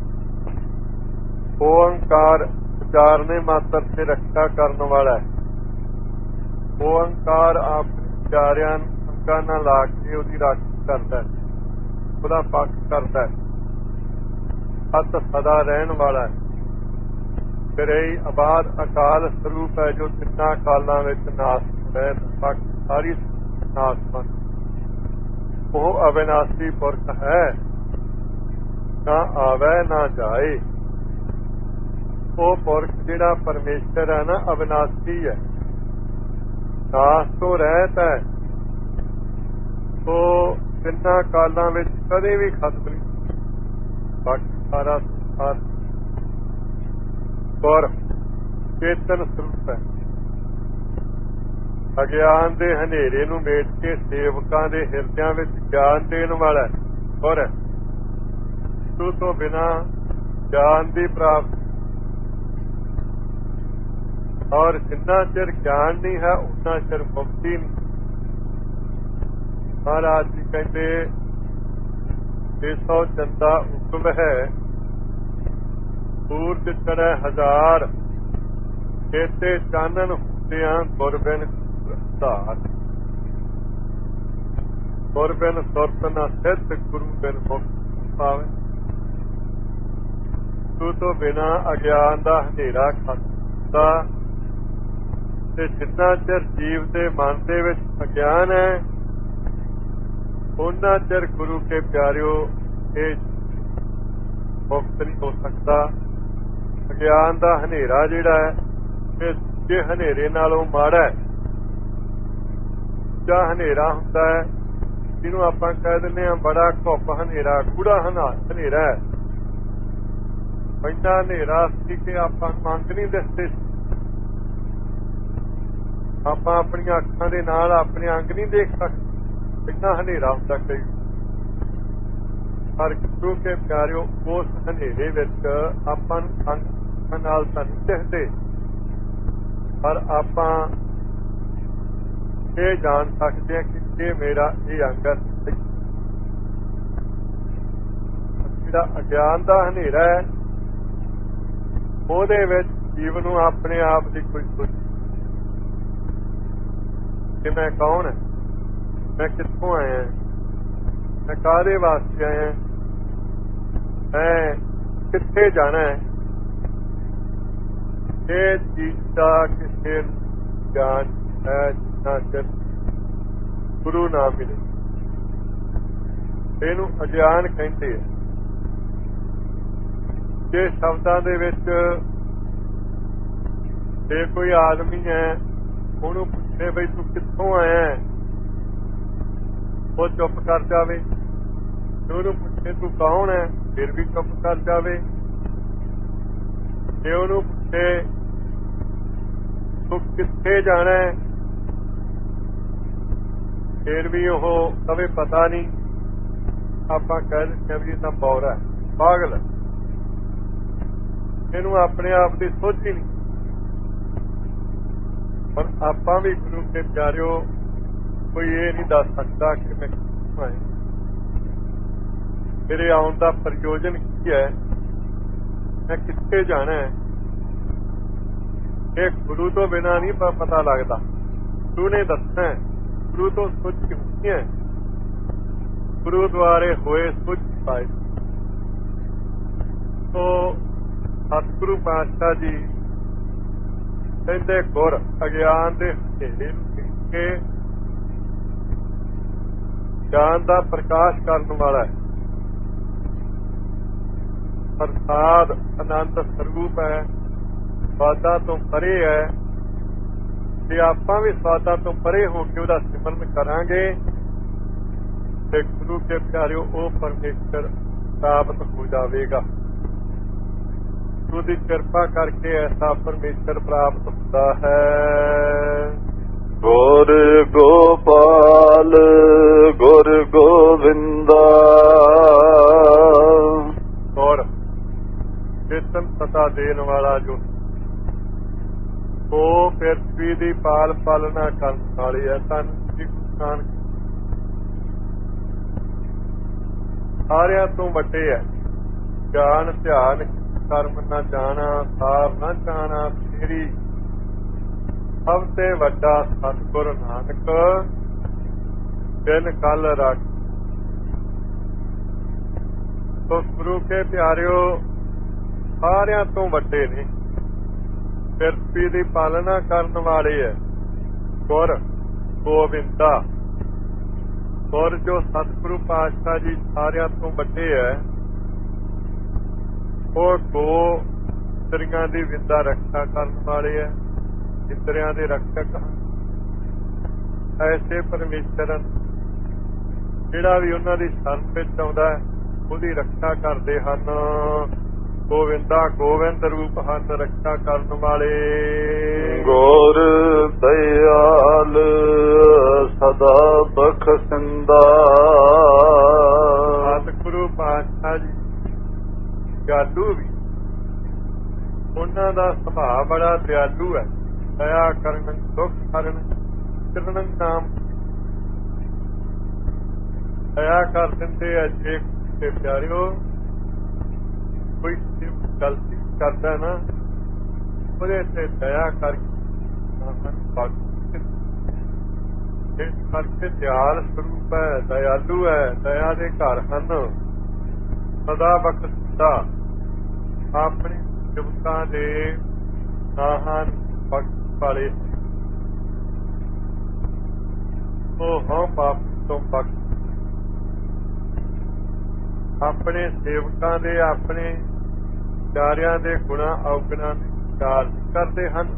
ਓੰਕਾਰ ਉਚਾਰਨੇ ਮਾਤਰ ਤੇ ਰੱਖਿਆ ਕਰਨ ਵਾਲਾ ਹੈ। ਓੰਕਾਰ ਆਪਣੇ ਵਿਚਾਰਿਆਂ ਅੰਗਾਂ ਨਾਲ ਲਾ ਕੇ ਉਹਦੀ ਰਾਖੀ ਕਰਦਾ ਹੈ, ਉਹਦਾ ਪੱਖ ਕਰਦਾ ਹੈ। ਸਤ ਸਦਾ ਰਹਿਣ ਵਾਲਾ ਹੈ। ਫਿਰ ਇਹ ਆਬਾਦ ਅਕਾਲ ਸਰੂਪ ਹੈ ਜੋ ਤਿੰਨਾਂ ਕਾਲਾਂ ਵਿੱਚ ਨਾਸ ਰਹਿਤ ਪੱਖ ਸਾਰੀ ਨਾਸਮਨ। ਉਹ ਅਵਿਨਾਸ਼ੀ ਪੁਰਖ ਹੈ, ਨਾ ਆਵੇ ਨਾ ਜਾਏ। ਉਹ ਪੁਰਖ ਜਿਹੜਾ ਪਰਮੇਸ਼ਰ ਹੈ ਨਾ ਅਵਿਨਾਸ਼ੀ ਹੈ, ਨਾਸ ਤੋਂ ਰਹਿਤ ਹੈ। ਉਹ ਤਿੰਨਾਂ ਕਾਲਾਂ ਵਿੱਚ ਕਦੇ ਵੀ ਖਤਮ ਨਹੀਂ। ਬਾਕੀ ਸਾਰਾ ਸੰਸਾਰ ਪਰ ਚੇਤਨ ਸਰੂਪ ਹੈ। ਅਗਿਆਨ ਦੇ ਹਨੇਰੇ ਨੂੰ ਮੇਟ ਕੇ ਸੇਵਕਾਂ ਦੇ ਹਿਰਦਿਆਂ ਵਿੱਚ ਗਿਆਨ ਦੇਣ ਵਾਲਾ ਹੈ। ਔਰ ਤੂੰ ਤੋਂ ਬਿਨਾ ਗਿਆਨ ਦੀ ਪ੍ਰਾਪਤੀ, ਔਰ ਜਿੰਨਾ ਚਿਰ ਗਿਆਨ ਨਹੀਂ ਹੈ ਉਨਾ ਚਿਰ ਮੁਕਤੀ ਨਹੀਂ। ਮਹਾਰਾਜ ਜੀ ਕਹਿੰਦੇ ਛੇ ਸੌ ਚੰਦਾ ਹੁਕਮ ਹੈ, ਸੂਰਜ ਚੜ੍ਹੈ ਹਜ਼ਾਰ, ਚੇਤੇ ਚਾਨਣ ਹੁੰਦਿਆਂ ਗੁਰਬਿਨ ਧਾਰ। ਗੁਰਬਿਨ ਸੁਰਤ ਨਾ ਸਿੱਧ, ਗੁਰੂ ਬਿਨ ਮੁਕਤ ਪਾਵੇ। ਤੂੰ ਤੋਂ ਬਿਨਾ ਅਗਿਆਨ ਦਾ ਹਨੇਰਾ ਖਤਮ ਤੇ ਜਿੰਨਾ ਚਿਰ ਜੀਵ ਦੇ ਮਨ ਦੇ ਵਿੱਚ ਅਗਿਆਨ ਹੈ ਉਹਨਾਂ ਚਿਰ ਗੁਰੂ ਕੇ ਪਿਆਰਿਓ ਇਹ ਮੁਕਤ ਨਹੀਂ ਹੋ ਸਕਦਾ। ਅਗਿਆਨ ਦਾ ਹਨੇਰਾ ਜਿਹੜਾ ਹੈ ਇਹ ਹਨੇਰੇ ਨਾਲੋਂ ਮਾੜਾ ਹੈ। ਜਾਂ ਹਨੇਰਾ ਹੁੰਦਾ ਹੈ ਜਿਹਨੂੰ ਆਪਾਂ ਕਹਿ ਦਿੰਦੇ ਹਾਂ ਬੜਾ ਘੁੱਪ ਹਨੇਰਾ, ਗੂੜਾ ਹਨੇਰਾ ਹੈ। ਇੰਨਾ ਹਨੇਰਾ ਸੀ ਕਿ ਆਪਾਂ ਮੰਗ ਨਹੀਂ ਦਿਸਦੇ, ਆਪਾਂ ਆਪਣੀਆਂ ਅੱਖਾਂ ਦੇ ਨਾਲ ਆਪਣੇ ਅੰਗ ਨਹੀਂ ਦੇਖ ਸਕਦੇ। ਇੰਨਾ ਹਨੇਰਾ ਹੁੰਦਾ ਕਈ। ਪਰ ਗੁਰੂ ਕੇ ਪਿਆਰਿਓ ਉਸ ਹਨੇਰੇ ਵਿੱਚ ਆਪਾਂ ਨੂੰ ਅੰਗ ਨਾਲ ਤਾਂ ਨਹੀਂ ਦਿਖਦੇ, ਪਰ ਆਪਾਂ ਇਹ ਜਾਣ ਸਕਦੇ ਹਾਂ ਕਿ ਇਹ ਮੇਰਾ ਇਹ ਅੰਗ ਹੈ। ਜਿਹੜਾ ਅਗਿਆਨ ਦਾ ਹਨੇਰਾ ਹੈ ਉਹਦੇ ਵਿੱਚ ਜੀਵ ਨੂੰ ਆਪਣੇ ਆਪ ਦੀ ਕੋਈ ਸੋਚ ਕਿ ਮੈਂ ਕੌਣ ਹੈ, ਮੈਂ ਕਿੱਥੋਂ ਆਇਆ, ਮੈਂ ਕਾਹਦੇ ਵਾਸਤੇ ਆਇਆ, ਮੈਂ ਕਿੱਥੇ ਜਾਣਾ ਹੈ, ਇਹ ਚੀਜ਼ ਦਾ ਕਿਸੇ ਗਿਆਨ ਹੈ ਜਿੰਨਾ ਚਿਰ ਗੁਰੂ ਨਾ ਮਿਲੇ। ਇਹਨੂੰ ਅਗਿਆਨ ਕਹਿੰਦੇ ਆ। ਜੇ ਸ਼ਬਦਾਂ ਦੇ ਵਿੱਚ ਜੇ ਕੋਈ ਆਦਮੀ ਹੈ ਉਹਨੂੰ ਪੁੱਛੇ ਬਈ ਤੂੰ ਕਿੱਥੋਂ ਆਇਆ, ਉਹ ਚੁੱਪ ਕਰ ਜਾਵੇ। ਜੇ ਉਹਨੂੰ ਪੁੱਛੇ ਤੂੰ ਕੌਣ ਹੈ, ਫਿਰ ਵੀ ਚੁੱਪ ਕਰ ਜਾਵੇ। ਜੇ ਉਹਨੂੰ ਪੁੱਛੇ ਤੂੰ ਕਿੱਥੇ ਜਾਣਾ ਹੈ, ਫਿਰ ਵੀ ਉਹ ਕਦੇ ਪਤਾ ਨਹੀਂ। ਆਪਾਂ ਕਹਿ ਦਿੰਦੇ ਵੀ ਇਹ ਤਾਂ ਬੌਰਾ ਹੈ, ਪਾਗਲ ਹੈ, ਇਹਨੂੰ ਆਪਣੇ ਆਪ ਦੀ ਸੋਚ ਹੀ ਨਹੀਂ। ਪਰ ਆਪਾਂ ਵੀ ਗੁਰੂ ਕੇ ਪਿਆਰਿਓ ਕੋਈ ਇਹ ਨਹੀਂ ਦੱਸ ਸਕਦਾ ਕਿ ਮੈਂ ਕਿੱਥੋਂ ਆਇਆ, ਮੇਰੇ ਆਉਣ ਦਾ ਪ੍ਰਯੋਜਨ ਕੀ ਹੈ, ਮੈਂ ਕਿੱਥੇ ਜਾਣਾ ਹੈ। ਇਹ ਗੁਰੂ ਤੋਂ ਬਿਨਾਂ ਨਹੀਂ ਪਤਾ ਲੱਗਦਾ। ਗੁਰੂ ਨੇ ਦੱਸਣਾ, ਗੁਰੂ ਤੋਂ ਸੋਚ ਹੁੰਦੀ ਹੈ, ਗੁਰੂ ਦੁਆਰੇ ਹੋਏ ਸੋਚ ਪਾਏ। ਤੋ ਸਤਿਗੁਰੂ ਪਾਤਸ਼ਾਹ ਜੀ ਕਹਿੰਦੇ ਗੁਰ ਅਗਿਆਨ ਦੇ ਹਨੇਰੇ ਨੂੰ ਕੇ ਗਿਆਨ ਦਾ ਪ੍ਰਕਾਸ਼ ਕਰਨ ਵਾਲਾ ਹੈ। ਪ੍ਰਸਾਦ ਆਨੰਦ ਸਰੂਪ ਹੈ, ਸਵਾਦਾਂ ਤੋਂ ਪਰੇ ਹੈ। ਤੇ ਆਪਾਂ ਵੀ ਸਵਾਦਾਂ ਤੋਂ ਪਰੇ ਹੋ ਕੇ ਉਹਦਾ ਸਿਮਰਨ ਕਰਾਂਗੇ ਤੇ ਗੁਰੂ ਕੇ ਪਿਆਰਿਓ ਉਹ ਪਰਮੇਸ਼ਰ ਪ੍ਰਾਪਤ ਹੋ ਜਾਵੇਗਾ। ਉਹਦੀ ਕਿਰਪਾ ਕਰਕੇ ਐਸਾ ਪਰਮੇਸ਼ਰ ਪ੍ਰਾਪਤ ਹੁੰਦਾ ਹੈ। ਗੁਰ ਗੋਪਾਲ ਗੁਰ ਗੋਵਿੰਦਾ। ਔਰ ਚੇਤਨ ਸਤਾ ਦੇਣ ਵਾਲਾ ਜੋ ਉਹ ਪ੍ਰਿਥਵੀ ਦੀ ਪਾਲ ਪਾਲਣਾ ਕਰਨ ਵਾਲੀ ਹੈ। ਧੰਨ ਸ੍ਰੀ ਗੁਰੂ ਨਾਨਕ ਸਾਰਿਆਂ ਤੋਂ ਵੱਡੇ ਹੈ। ਗਿਆਨ ਧਿਆਨ ਕਰਮ ਨਾ ਜਾਣਾ, ਸਾਰ ਨਾ ਜਾਣਾ ਤੇਰੀ, ਸਭ ਤੇ ਵੱਡਾ ਸਤਿਗੁਰ ਨਾਨਕ ਦਿਨ ਕੱਲ ਰੱਖ। ਤੋ ਗੁਰੂ ਕੇ ਪਿਆਰਿਓ ਸਾਰਿਆਂ ਤੋਂ ਵੱਡੇ ਨੇ, ਪ੍ਰਿਥਵੀ ਦੀ ਪਾਲਣਾ ਕਰਨ ਵਾਲੇ ਹੈ। ਗੁਰ ਗੋਬਿੰਦਾ, ਗੁਰ ਜੋ ਸਤਿਗੁਰੂ ਪਾਤਸ਼ਾਹ ਜੀ ਸਾਰਿਆਂ ਤੋਂ ਵੱਡੇ ਹੈ, ਉਹ ਗੋ ਇੰਦਰੀਆਂ ਦੀ ਵਿੰਦਾ ਰੱਖਿਆ ਕਰਨ ਵਾਲੇ ਹੈ, ਇੰਦਰੀਆਂ ਦੇ ਰੱਖਿਅਕ ਹਨ। ਐਸੇ ਪਰਮੇਸ਼ਰ ਜਿਹੜਾ ਵੀ ਉਹਨਾਂ ਦੀ ਸ਼ਰਨ ਵਿੱਚ ਆਉਂਦਾ ਹੈ ਉਹਦੀ ਰੱਖਿਆ ਕਰਦੇ ਹਨ। ਗੋਵਿੰਦਾ ਗੋਬਿੰਦ ਰੂਪ ਹਨ ਰੱਖਿਆ ਕਰਨ ਵਾਲੇ। ਗੌਰ ਦਇਆਲ ਸਦਾ ਬਖਸ਼ਿੰਦਾ, ਸਤਿਗੁਰੂ ਪਾਤਸ਼ਾਹ ਜੀ ਦਿਆਲੂ ਵੀ, ਉਹਨਾਂ ਦਾ ਸੁਭਾਅ ਬੜਾ ਦਿਆਲੂ ਹੈ। ਦਇਆ ਕਰਨ, ਦੁੱਖ ਹਰਨ, ਚਰਨ ਨਾਮ ਦਇਆ ਕਰ ਦਿੰਦੇ ਆ। ਜੇ ਤੇ ਪਿਆਰਿਓ ਕੋਈ ਗਲਤੀ ਕਰਦਾ ਨਾ ਉਹਦੇ ਤੇ ਦਇਆ ਕਰਕੇ ਇਸ ਕਰਕੇ ਦਿਆਲ ਸਰੂਪ ਹੈ, ਦਇਆਲੂ ਹੈ, ਦਇਆ ਦੇ ਘਰ ਹਨ। ਸਦਾ ਬਖਸ਼ਦਾ, ਆਪਣੇ ਸੇਵਕਾਂ ਦੇ ਨਾਹਾਂ ਬਖਸ਼ ਵਾਲੇ ਉਹ ਹਾਂ ਪਾਪ ਤੋਂ ਬਖਸ਼, ਆਪਣੇ ਸੇਵਕਾਂ ਦੇ ਆਪਣੇ ਪਿਆਰਿਆਂ ਦੇ ਗੁਣਾ ਔਗਣਾਂ ਦੇ ਵਿਚਾਰ ਕਰਦੇ ਹਨ।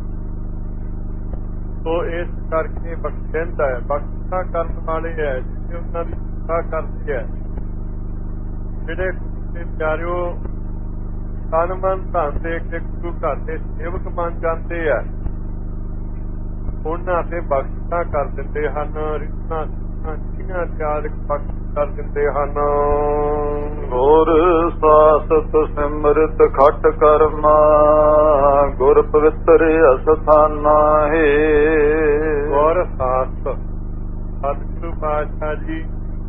ਤੋ ਇਸ ਕਰਕੇ ਬਖਸ਼ਿੰਦ ਹੈ, ਬਖਸ਼ਾ ਕਰਨ ਵਾਲੇ ਹੈ, ਜਿਹੜੇ ਉਹਨਾਂ ਦੀ ਸੇਵਾ ਕਰਦੇ ਹੈ। ਜਿਹੜੇ ਪਿਆਰਿਓ ਤਨ ਮਨ ਧਨ ਦੇ ਕੇ ਗੁਰੂ ਘਰ ਦੇ ਸੇਵਕ ਬਣ ਜਾਂਦੇ ਆ, ਉਹਨਾਂ ਤੇ ਬਖਸ਼ਾ ਕਰ ਦਿੰਦੇ ਹਨ। ਰਿਸ਼ਤਾ ਚੀਆਂ ਤਿਆਗ ਬਖਸ਼ ਕਰ ਦਿੰਦੇ ਹਨ। ਗੁਰ ਸਾਸਤ ਸਿਮਰਤ ਖਟ ਕਰਮਾ, ਗੁਰ ਪਵਿੱਤਰ ਅਸਥਾਨਾ ਹੈ। ਗੁਰ ਸਾਸਤ ਸਤਿਗੁਰੂ ਪਾਤਸ਼ਾਹ ਜੀ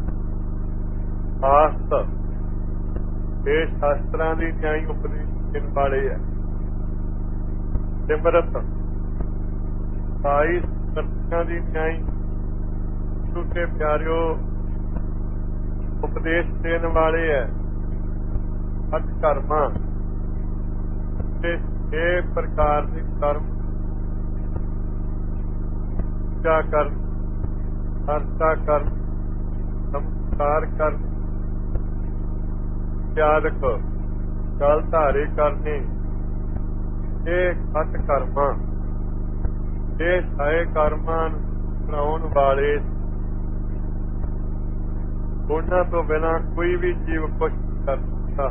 ਸਾਸਤ ਇਹ ਸ਼ਾਸਤਰਾਂ ਦੀ ਨਿਆਈ ਉਪਦੇਸ਼ ਦੇਣ ਵਾਲੇ ਹੈ। ਸਿਮਰਤ ਸਾਈ ਸਤਿਆਂ ਦੀ ਨਿਆਈ ਗੁਰੂ ਕੇ ਪਿਆਰਿਓ ਉਪਦੇਸ਼ ਦੇਣ ਵਾਲੇ ਹੈ। ਸਤ ਕਰਮਾਂ ਤੇ ਇਹ ਪ੍ਰਕਾਰ ਦੇ ਕਰਮ ਕਿਆ ਕਰ, ਅਰਥਾ ਕਰ, ਸੰਸਕਾਰ ਕਰ, ਤਿਆਗਕ ਗਲ ਧਾਰੇ ਕਰਨੇ, ਇਹ ਸਤ ਕਰਮਾਂ, ਇਹ ਸਾਰੇ ਕਰਮਾਂ ਬਣਾਉਣ ਵਾਲੇ। ਉਹਨਾਂ ਤੋਂ ਬਿਨਾਂ ਕੋਈ ਵੀ ਜੀਵ ਕੁਛ ਨਹੀਂ ਕਰ ਸਕਦਾ।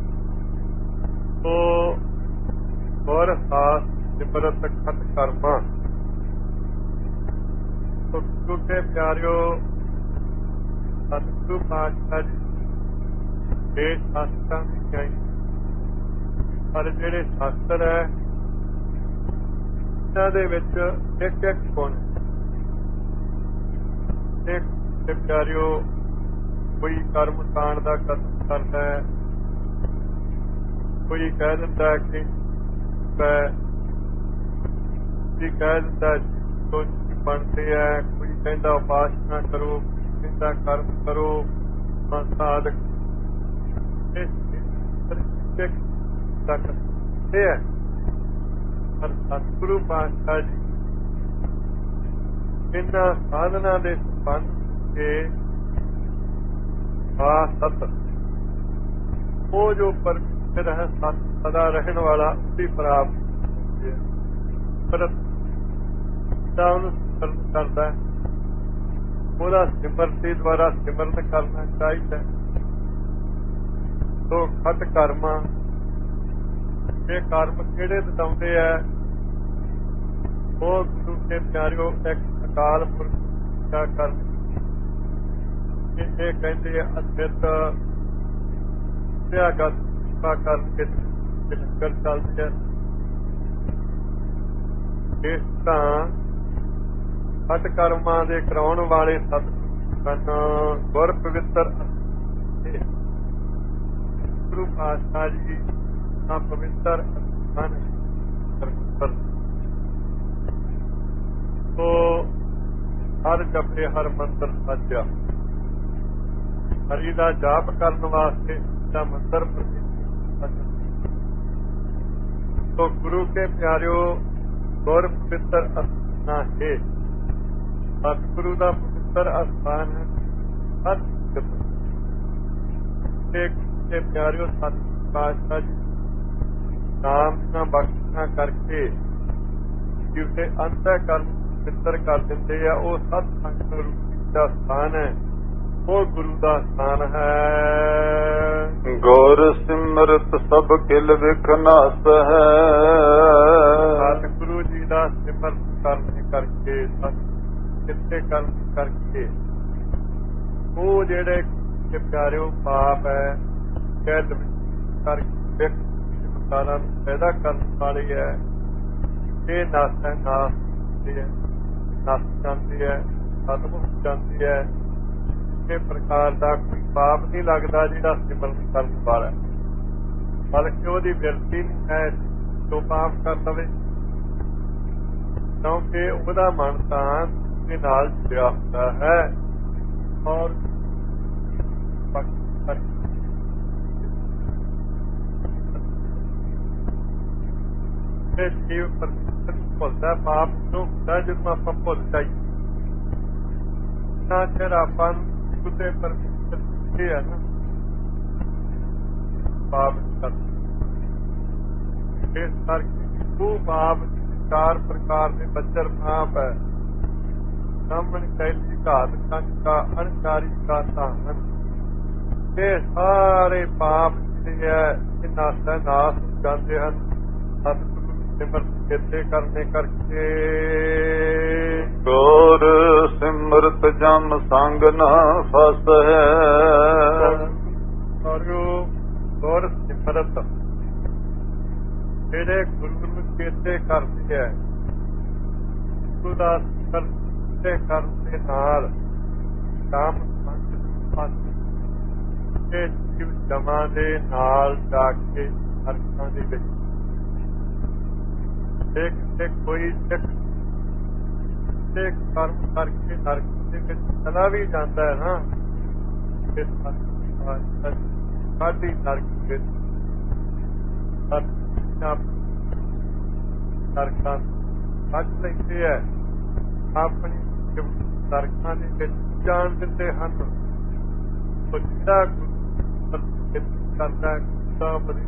ਤੋ ਗੁਰ ਸਾਸ ਸਿਮਰਤ ਖਤ ਕਰਮਾਂ, ਤੋ ਗੁਰੂ ਕੇ ਪਿਆਰਿਓ ਸਤਿਗੁਰੂ ਪਾਤਸ਼ਾਹ ਜੀ ਦੇ ਸ਼ਾਸਤਰਾਂ ਦੀ ਨਿਆਈ, ਪਰ ਜਿਹੜੇ ਸ਼ਾਸਤਰ ਹੈ ਇਹਨਾਂ ਦੇ ਵਿੱਚ ਇੱਕ ਇੱਕ ਗੁਣ, ਇੱਕ ਤੇ ਪਿਆਰਿਓ ਕੋਈ ਕਰਮ ਕਾਂਡ ਦਾ ਕਤਲ ਕਰਦਾ ਹੈ, ਕੋਈ ਕਹਿ ਦਿੰਦਾ ਕਿ ਕੋਈ ਕਹਿ ਦਿੰਦਾ ਬਣਦੇ ਹੈ, ਕੋਈ ਕਹਿੰਦਾ ਉਪਾਸਨਾ ਕਰੋ, ਕਹਿੰਦਾ ਕਰਮ ਕਰੋ, ਸਾਧਕ ਤੱਕ ਇਹ ਹੈ। ਪਰ ਸਤਿਗੁਰੂ ਪਾਤਸ਼ਾਹ ਜੀ ਇਹਨਾਂ ਸਾਧਨਾ ਦੇ ਸੰਬੰਧ ਕੇ ਆ ਸਤ, ਉਹ ਜੋ ਪਰਮੇਸ਼ਰ ਹੈ ਸਤ ਸਦਾ ਰਹਿਣ ਵਾਲਾ, ਉਸਦੀ ਪ੍ਰਾਪਤੀ ਪਰ ਤਾਂ ਉਹਨੂੰ ਸਿਮਰਨ ਕਰਦਾ, ਉਹਦਾ ਸਿਮਰਤੀ ਦੁਆਰਾ ਸਿਮਰਨ ਕਰਨਾ ਚਾਹੀਦਾ। ਤੋ ਖਤ ਕਰਮਾਂ, ਇਹ ਕਰਮ ਕਿਹੜੇ ਬਤਾਉਂਦੇ ਆ? ਉਹ ਗੁਰੂ ਕੇ ਪਿਆਰਿਓ ਇੱਕ ਅਕਾਲ ਪੁਰਖ ਦਾ ਕਰਮ, ਇਹ ਕਹਿੰਦੇ ਅਸਿਤ ਤਿਆਗਤ ਕਰਕੇ ਲੰਗਰ ਚੱਲਦੇ ਆ। ਇਸ ਤਾਂ ਹੱਟ ਕਰਮਾਂ ਦੇ ਕਰਾਉਣ ਵਾਲੇ ਸਤਿਗੁਰੂ ਗੁਰ ਪਵਿੱਤਰ ਗੁਰੂ ਪਾਤਸ਼ਾਹ ਜੀ ਦਾ ਪਵਿੱਤਰ ਅਸਥਾਨ ਤੋ ਹਰ ਜਪੇ ਹਰ ਮੰਤਰ ਸਾਜਿਆ। ਹਰੀ ਦਾ ਜਾਪ ਕਰਨ ਵਾਸਤੇ ਦਾ ਮੰਤਰ ਤੋ ਗੁਰੂ ਕੇ ਪਿਆਰਿਓ ਗੁਰ ਪਵਿੱਤਰ ਅਸਥਾਨ ਹੈ। ਸਤਿਗੁਰੂ ਦਾ ਪਵਿੱਤਰ ਅਸਥਾਨ ਹੈ। ਸਤਿ ਤੇ ਪਿਆਰਿਓ ਸਤਿ ਪਾਤਸ਼ਾਹ ਜੀ ਨਾਮ ਦੀਆਂ ਬਖਸ਼ਿਸ਼ਾਂ ਕਰਕੇ ਜਿਉਤੇ ਅੰਤਰ ਕਰਨ ਪਵਿੱਤਰ ਕਰ ਦਿੰਦੇ ਆ। ਉਹ ਸਤ ਸੰਗਤ ਰੂਪੀ ਦਾ ਸਥਾਨ ਹੈ, ਉਹ ਗੁਰੂ ਦਾ ਸਥਾਨ ਹੈ। ਗੁਰ ਸਿਮਰਤ ਸਭ ਕਿਲ ਵਿਖਨਾਸ ਹੈ। ਸਤਿਗੁਰੂ ਜੀ ਦਾ ਸਿਮਰਨ ਕਰਨ ਕਰਕੇ ਸਤ ਕਿੱਥੇ ਕਰਨ ਕਰਕੇ ਉਹ ਜਿਹੜੇ ਪਿਆਰਿਓ ਪਾਪ ਹੈ ਕਿਲ ਕਰਕੇ ਵਿਕਾਰਾਂ ਨੂੰ ਪੈਦਾ ਕਰਨ ਵਾਲੀ ਹੈ, ਇਹ ਨਾਸ ਹੈ ਨਾਸ ਹੈ ਨਸ ਜਾਂਦੀ ਹੈ, ਖਤਮ ਹੋ ਜਾਂਦੀ ਹੈ। ਕਿਸੇ ਪ੍ਰਕਾਰ ਦਾ ਕੋਈ ਪਾਪ ਨਹੀਂ ਲੱਗਦਾ ਜਿਹੜਾ ਸਿਮਰਨ ਕਰਨ ਵਾਲਾ, ਬਲਕਿ ਉਹਦੀ ਬਿਰਤੀ ਨਹੀਂ ਹੈ ਜੋ ਪਾਪ ਕਰ ਲਵੇ, ਕਿਉਂਕਿ ਉਹਦਾ ਮਨ ਤਾਂ ਦੇ ਨਾਲ ਜੁੜਿਆ ਹੁੰਦਾ ਹੈ। ਔਰ ਜੀਵ ਪਰਮੇਸ਼ਰ ਭੁੱਲਦਾ ਪਾਪ ਨੂੰ ਹੁੰਦਾ ਜਦੋਂ ਆਪਾਂ ਭੁੱਲ ਜਾਈਏ ਨਾ ਚਿਰ ਆਪਾਂ ਨੂੰ ਤੇ ਪਰਮੇਸ਼ਰ ਇਹ ਹੈ ਨਾ ਪਾਪ ਕਰ ਇਸ ਕਰਕੇ ਉਹ ਪਾਪ ਚਾਰ ਪ੍ਰਕਾਰ ਦੇ ਬੱਚਰ ਪਾਪ ਹੈ। ਸਾਹਮਣੇ ਕੈਲੀ ਘਾਤ ਕੰਕਾ ਅਣਕਾਰੀ ਕਾ ਧਾਨ, ਇਹ ਸਾਰੇ ਪਾਪ ਜਿਹੜੇ ਹੈ ਇਹਨਾਂ ਦਾ ਨਾਸ ਹੋ ਜਾਂਦੇ ਹਨ ਸਤਿਗੁਰੂ ਸਿਮਰਨ ਕਿੱਥੇ ਕਰਨੇ ਕਰਕੇ। ਗੁਰ ਸਿਮਰਤ ਜਮ ਸੰਗ ਨਾ ਫਸ ਹੈ। ਗੁਰ ਸਿਮਰਤ ਜਿਹੜੇ ਗੁਰੂ ਨੂੰ ਚੇਤੇ ਕਰਦੇ ਹੈ, ਗੁਰੂ ਦਾ ਸਿਮਰਨ ਕਰਨ ਦੇ ਨਾਲ ਕੰਮ ਇਹ ਜੀਵ ਜਮਾ ਦੇ ਨਾਲ ਜਾ ਕੇ ਹਰਕਾਂ ਦੇ ਵਿੱਚ ਇੱਕ ਤੇ ਕੋਈ ਸਿੱਖ ਤੇ ਕਰਮ ਕਰਕੇ ਨਰਕ ਦੇ ਵਿੱਚ ਚਲਾ ਵੀ ਜਾਂਦਾ ਹੈ ਨਾ, ਇਸ ਸਾਡੀ ਨਰਕ ਵਿੱਚ ਨਰਕਾਂ ਕੱਢ ਲੈਂਦੇ ਹੈ, ਆਪਣੀ ਨਰਕਾਂ ਦੇ ਵਿੱਚ ਜਾਣ ਦਿੰਦੇ ਹਨ। ਉਹ ਜਿਹੜਾ ਕਰਦਾ ਤਾਂ ਬੜੀ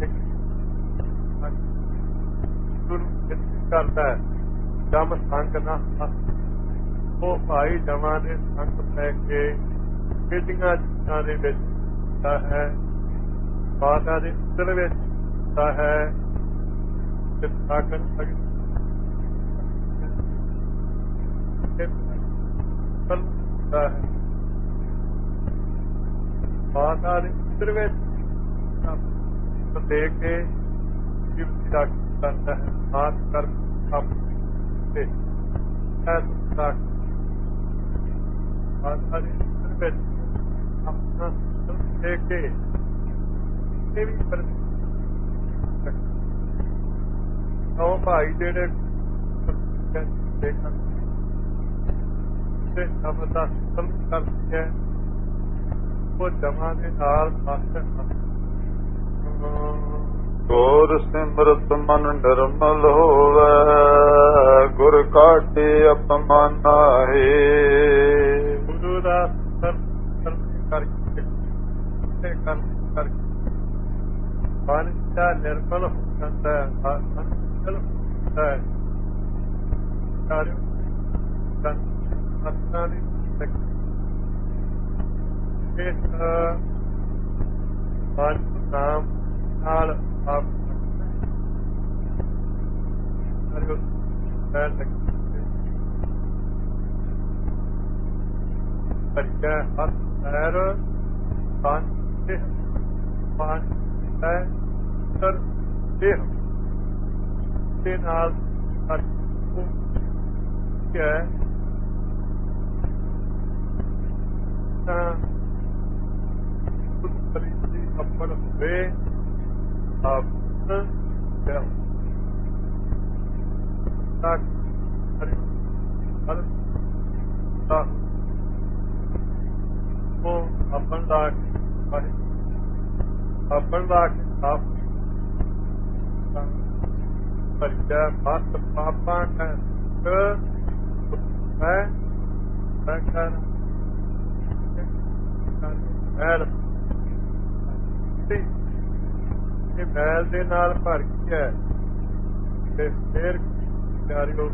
ਕਰਦਾ ਹੈ ਜਮ ਸੰਗ ਨਾ, ਉਹ ਭਾਈ ਜਮਾਂ ਦੇ ਸੰਗ ਲੈ ਕੇ ਬੇਟੀਆਂ ਚੀਜ਼ਾਂ ਦੇ ਵਿੱਚ ਹੁੰਦਾ ਹੈ, ਮਾਤਾ ਦੇ ਦਿਲ ਵਿੱਚ ਹੁੰਦਾ ਹੈ, ਸਾਗਰ ਹੁੰਦਾ ਹੈ, ਮਾਤਾ ਦੇ ਦਿਲ ਵਿੱਚ ਦੇ ਕੇ ਜੀਵਨ ਦਾ ਕਰਦਾ ਹੈ। ਮਾਤ ਕਰ ਤੇ ਮਾਤਾ ਦੇ ਦਿਲ ਵਿੱਚ ਆਪਣਾ ਦੇ ਕੇ ਇਹ ਵੀ ਉਹ ਭਾਈ ਜਿਹੜੇ ਦੇਖਣ ਤੇ ਸ਼ਬਦ ਦਾ ਸੰਤ ਕਰਦੇ ਹੈ, ਉਹ ਜਮਾਂ ਦੇ ਨਾਲ ਪਾਸੇ ਗੁਰ ਸਿਮਰਤ ਮਨ ਨਿਰਮਲ ਹੋਵੇ, ਗੁਰ ਕਾਟੇ ਅਪਮਾਨਾ ਹੈ। ਗੁਰੂ ਦਾ ਸੰਤ ਕਰਕੇ ਕਰਕੇ ਮਨ ਦਾ ਨਿਰਮਲ ਹੋ ਜਾਂਦਾ ਹੈ, ਨਿਰਮਲ ਹੁੰਦਾ ਹੈ। ਸਾਰੇ ਸੰਤਾਂ ਦੀ ਇਸ ਮਨ ਨਾਮ ਨਾਲ ਆਪ ਪਰਿਚੈ ਹੱਥ ਪੈਰ ਪਾਨ ਪਾਨ ਹੈ ਸਰ ਦੇਹ ਦੇ ਨਾਲ ਹੈ ਤਾਂ ਉਸ ਪਰਿਸਥਿਤੀ ਆਪਣ ਹੋਵੇ ਆਪ ਤੱਕ ਹਰੀ ਹਰ ਤਾਂ ਉਹ ਆਪਣ ਦਾ ਆਪਣ ਦਾ ਆਪ ਪਰਿਚੈ ਮਤ ਪਾਪਾਂ ਕਾ ਹੈ ਸੰਕਰ ਮੈਲ ਇਹ ਮੈਲ ਦੇ ਨਾਲ ਭਰ ਗਿਆ ਤੇ ਫੇਰ ਪਿਆਰਿਓ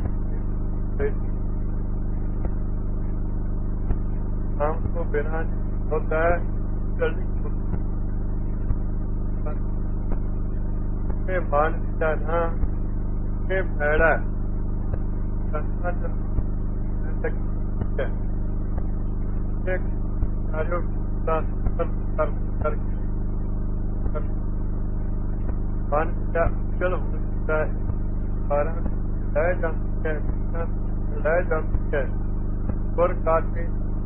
ਨਾਮ ਤੋਂ ਬਿਨਾਂ ਹੁੰਦਾ ਹੈ ਜਲਦੀ ਇਹ ਮਨ ਦਾ ਨਾ ਇਹ ਭੈੜਾ ਸੰਸਾਰ ਤੱਕ ਹੈ ਇੱਕ ਆਜੋ ਦਾ ਕਰ ਕਰ ਮਨ ਦਾ ਚਲ ਹੁੰਦਾ ਹੈ ਪਰ ਲੈ ਜਾਂਦਾ ਹੈ ਲੈ ਜਾਂਦਾ ਹੈ ਪਰ ਕਾਟੇ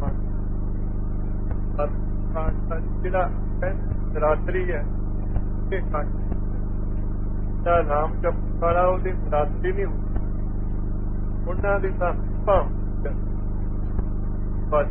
ਮਨ ਜਿਹੜਾ ਰਾਤਰੀ ਹੈ ਇਹ ਕਾਟ ਦਾ ਨਾਮ ਜਪ ਕਰਾ ਉਹਦੀ ਰਾਤਰੀ ਨਹੀਂ ਹੁੰਦੀ ਉਹਨਾਂ ਦੀ ਤਾਂ ਬਸ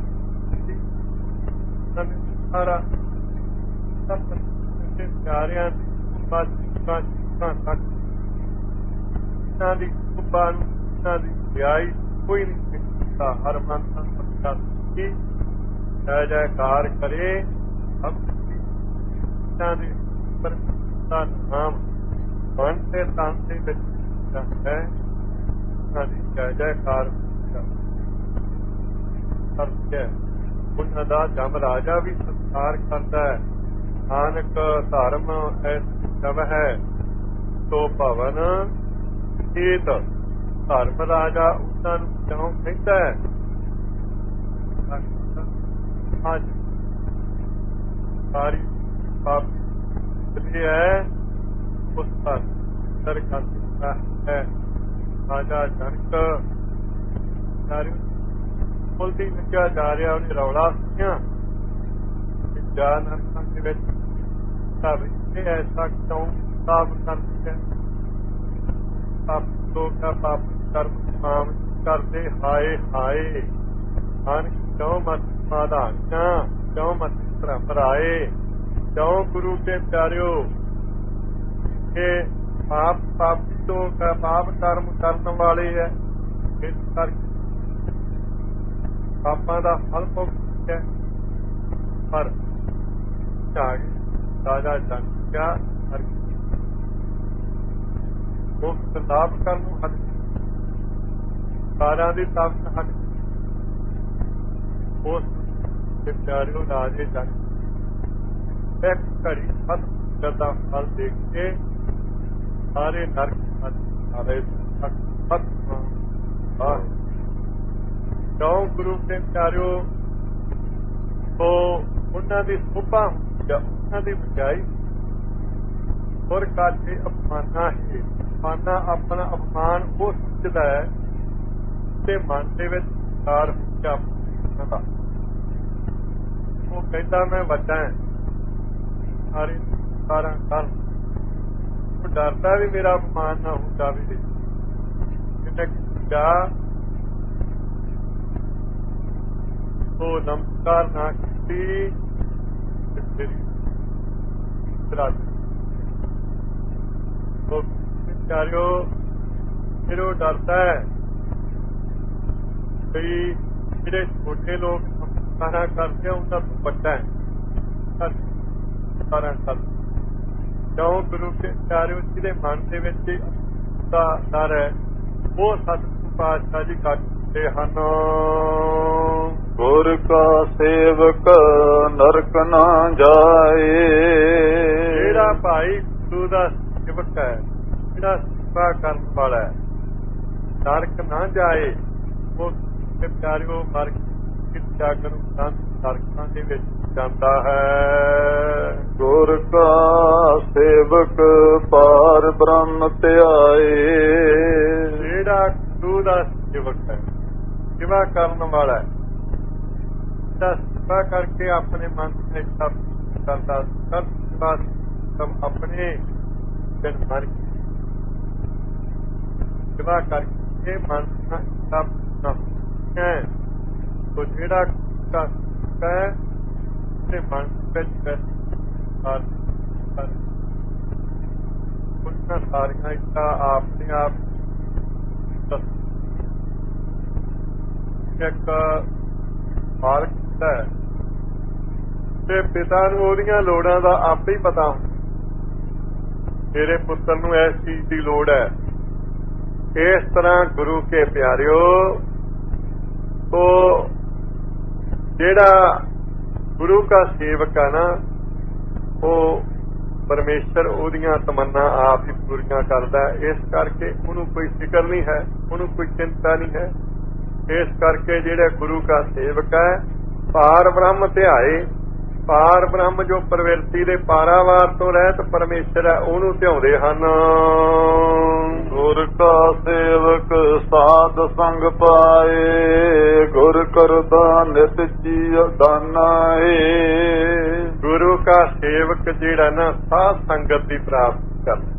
ਸਾਰਾ ਸਭ ਦੇ ਪਿਆਰਿਆਂ ਦੀ ਬਸ ਕਾਂਚ ਕਾਂਚ ਇਹਨਾਂ ਦੀ ਕੁਬਾਨ ਇਹਨਾਂ ਦੀ ਵਿਆਹੀ ਕੋਈ ਨਹੀਂ ਸਿੱਖਦਾ ਹਰ ਮਨ ਸੰਸਕਾਰ ਕੀ ਜੈ ਜੈਕਾਰ ਕਰੇ ਅਬ ਇਹਨਾਂ ਦੇ ਪਰ ਦਾ ਨਾਮ ਮਨ ਤੇ ਤਨ ਦੇ ਵਿੱਚ ਹੈ ਉਹਨਾਂ ਦੀ ਜੈ ਜੈਕਾਰ ਕਰਦੇ ਉਹਨਾਂ ਦਾ ਜਮ ਰਾਜਾ ਵੀ ਸਤਿਕਾਰ ਕਰਦਾ ਹੈ ਨਾਨਕ ਧਰਮ ਐਸਾ ਹੈ ਤੋ ਭਵਨ ਏਤ ਧਰਮ ਰਾਜਾ ਉਹਨਾਂ ਨੂੰ ਕਿਉਂ ਕਹਿੰਦਾ ਹੈ ਅੱਜ ਸਾਰੀ ਪਾਪ ਜਿਹੜੀ ਹੈ ਉਸ ਦਾ ਸਰਕਾਰ ਦਾ ਹੈ ਰਾਜਾ ਜਨਕ ਸਾਰੀ ਬੋਲਦੀ ਨਿਕਾ ਜਾ ਰਿਹਾ ਉਹਨੇ ਰੌਲਾ ਸੁਣਿਆ ਜਾ ਨਰਕਾਂ ਦੇ ਵਿੱਚ ਸਭ ਇਹ ਐਸਾ ਕਿਉਂ ਸਾਬ ਕਰਦੇ ਹੈ ਆਪ ਲੋਕ ਪਾਪ ਕਰਮ ਮਾਮ ਕਰਦੇ ਹਾਏ ਹਾਏ ਹਨ ਕਿਉਂ ਮਤ ਮਾਧਾਨਾਂ ਕਿਉਂ ਮਤ ਭਰਾਏ ਕਿਉਂ ਗੁਰੂ ਕੇ ਪਿਆਰਿਓ ਇਹ ਪਾਪ ਪਾਪੀ ਲੋਕ ਪਾਪ ਕਰਮ ਕਰਨ ਵਾਲੇ ਹੈ ਇਸ ਕਰਕੇ ਪਾਪਾਂ ਦਾ ਫਲ ਭੁਗਤ ਹੈ ਪਰ ਝਾੜ ਰਾਜਾ ਜਨਕਿਆ ਹਰ ਮੁਕਤ ਲਾਭ ਕਰਨ ਨੂੰ ਹੱਥ ਸਾਰਿਆਂ ਦੀ ਤਾਕਤ ਹੱਥ ਉਸ ਦੇ ਪਿਆਰਿਓ ਰਾਜੇ ਜਨ ਇੱਕ ਘੜੀ ਹੱਥ ਕਰਦਾ ਫਲ ਦੇਖ ਕੇ ਸਾਰੇ ਨਰਕ ਹੱਥ ਆਵੇ ਹੱਥ ਹਾਂ ਕਿਉਂ ਗੁਰੂ ਦੇ ਪਿਆਰਿਓ ਉਹ ਉਹਨਾਂ ਦੀ ਸੁਭਾ ਜਾਂ ਉਹਨਾਂ ਦੀ ਬਚਾਈ ਹੋਰ ਕਾਟੇ ਅਪਮਾਨਾ ਹੈ ਅਪਮਾਨਾ ਆਪਣਾ ਅਪਮਾਨ ਉਹ ਸੋਚਦਾ ਹੈ ਤੇ ਮਨ ਦੇ ਵਿੱਚ ਕਾਰ ਹੁੰਦਾ ਉਹ ਕਹਿੰਦਾ ਮੈਂ ਵੱਡਾ ਹਾਂ ਸਾਰੇ ਸਾਰਾ ਕਰ ਉਹ ਡਰਦਾ ਵੀ ਮੇਰਾ ਅਪਮਾਨ ਨਾ ਹੁੰਦਾ ਵੀ ਕਿਤੇ ਜਾ ਉਹ ਨਮਸਕਾਰ ਨਾ ਕੀਤੀ ਉਹ ਵਿਚਾਰਿਓ ਫਿਰ ਉਹ ਡਰਦਾ ਹੈ ਵੀ ਜਿਹੜੇ ਛੋਟੇ ਲੋਕ ਸਾਰਾ ਕਰਦੇ ਆ ਉਹਨਾਂ ਤੋਂ ਵੱਡਾ ਹੈ ਸਾਰਾ ਕਰ ਕਿਉਂ ਗੁਰੂ ਕੇ ਵਿਚਾਰਿਓ ਜਿਹਦੇ ਮਨ ਦੇ ਵਿੱਚ ਦਾ ਡਰ ਹੈ ਉਹ ਸਤਿਗੁਰੂ ਪਾਤਸ਼ਾਹ ਜੀ ਕੱਢਦੇ ਹਨ ਗੁਰ ਕਾ ਸੇਵਕ ਨਰਕ ਨਾ ਜਾਏ ਜਿਹੜਾ ਭਾਈ ਗੁਰੂ ਦਾ ਸੇਵਕ ਹੈ ਜਿਹੜਾ ਸੇਵਾ ਕਰਨ ਵਾਲਾ ਹੈ ਨਰਕ ਨਾ ਜਾਏ ਉਹ ਪਿਆਰਿਓ ਮਰ ਕੇ ਜਾਗਰ ਨਰਕਾਂ ਦੇ ਵਿੱਚ ਜਾਂਦਾ ਹੈ। ਗੁਰ ਕਾ ਸੇਵਕ ਪਾਰ ਬ੍ਰਹਮ ਧਿਆਏ। ਜਿਹੜਾ ਗੁਰੂ ਦਾ ਸੇਵਕ ਹੈ, ਸੇਵਾ ਕਰਨ ਵਾਲਾ ਹੈ, ਜਿਹੜਾ ਸੇਵਾ ਕਰਕੇ ਆਪਣੇ ਮਨ ਦੀ ਇੱਛਾ ਕਰਦਾ, ਸਭ ਸੇਵਾ ਸਭ ਆਪਣੇ ਦਿਨ ਮਨ ਸੇਵਾ ਕਰਕੇ ਮਨ ਦੀ ਇੱਛਾ ਪੂਰਾ ਹੈ। ਤੋ ਜਿਹੜਾ ਗੁਰੂ ਹੈ ਤੇ ਮਨ ਵਿੱਚ ਉਹਨਾਂ ਸਾਰੀਆਂ ਇੱਛਾ ਆਪਣੇ ਆਪ ਇੱਕ ਮਾਲਕ ਹੈ ਤੇ ਪਿਤਾ ਨੂੰ ਉਹਦੀਆਂ ਲੋੜਾਂ ਦਾ ਆਪੇ ਹੀ ਪਤਾ ਹੁੰਦਾ। ਮੇਰੇ ਪੁੱਤਰ ਨੂੰ ਇਸ ਚੀਜ਼ ਦੀ ਲੋੜ ਹੈ। ਇਸ ਤਰ੍ਹਾਂ ਗੁਰੂ ਕੇ ਪਿਆਰਿਓ, ਤੋ ਜਿਹੜਾ ਗੁਰੂ ਦਾ ਸੇਵਕ ਹੈ ਨਾ, ਉਹ ਪਰਮੇਸ਼ਰ ਉਹਦੀਆਂ ਤਮੰਨਾ ਆਪ ਹੀ ਪੂਰੀਆਂ ਕਰਦਾ। ਇਸ ਕਰਕੇ ਉਹਨੂੰ ਕੋਈ ਫਿਕਰ ਨਹੀਂ ਹੈ, ਉਹਨੂੰ ਕੋਈ ਚਿੰਤਾ ਨਹੀਂ ਹੈ। ਇਸ ਕਰਕੇ ਜਿਹੜਾ ਗੁਰੂ ਦਾ ਸੇਵਕ ਹੈ, ਪਾਰ ਬ੍ਰਹਮ ਧਿਆਏ। ਪਾਰ ਬ੍ਰਹਮ ਜੋ ਪ੍ਰਵਿਰਤੀ ਦੇ ਪਾਰਾਵਾਰ ਤੋਂ ਰਹਿਤ ਪਰਮੇਸ਼ਰ ਹੈ, ਉਹਨੂੰ ਧਿਆਉਂਦੇ ਹਨ। ਗੁਰ ਕਾ ਸੇਵਕ ਸਾਧ ਸੰਗ ਪਾਏ। ਗੁਰ ਕਰਦਾ ਨਿਤ ਜੀ ਦਾਨਾ ਏ। ਗੁਰੂ ਕਾ ਸੇਵਕ ਜਿਹੜਾ ਨਾ ਸਾਧ ਸੰਗਤ ਦੀ ਪ੍ਰਾਪਤੀ ਕਰਦਾ।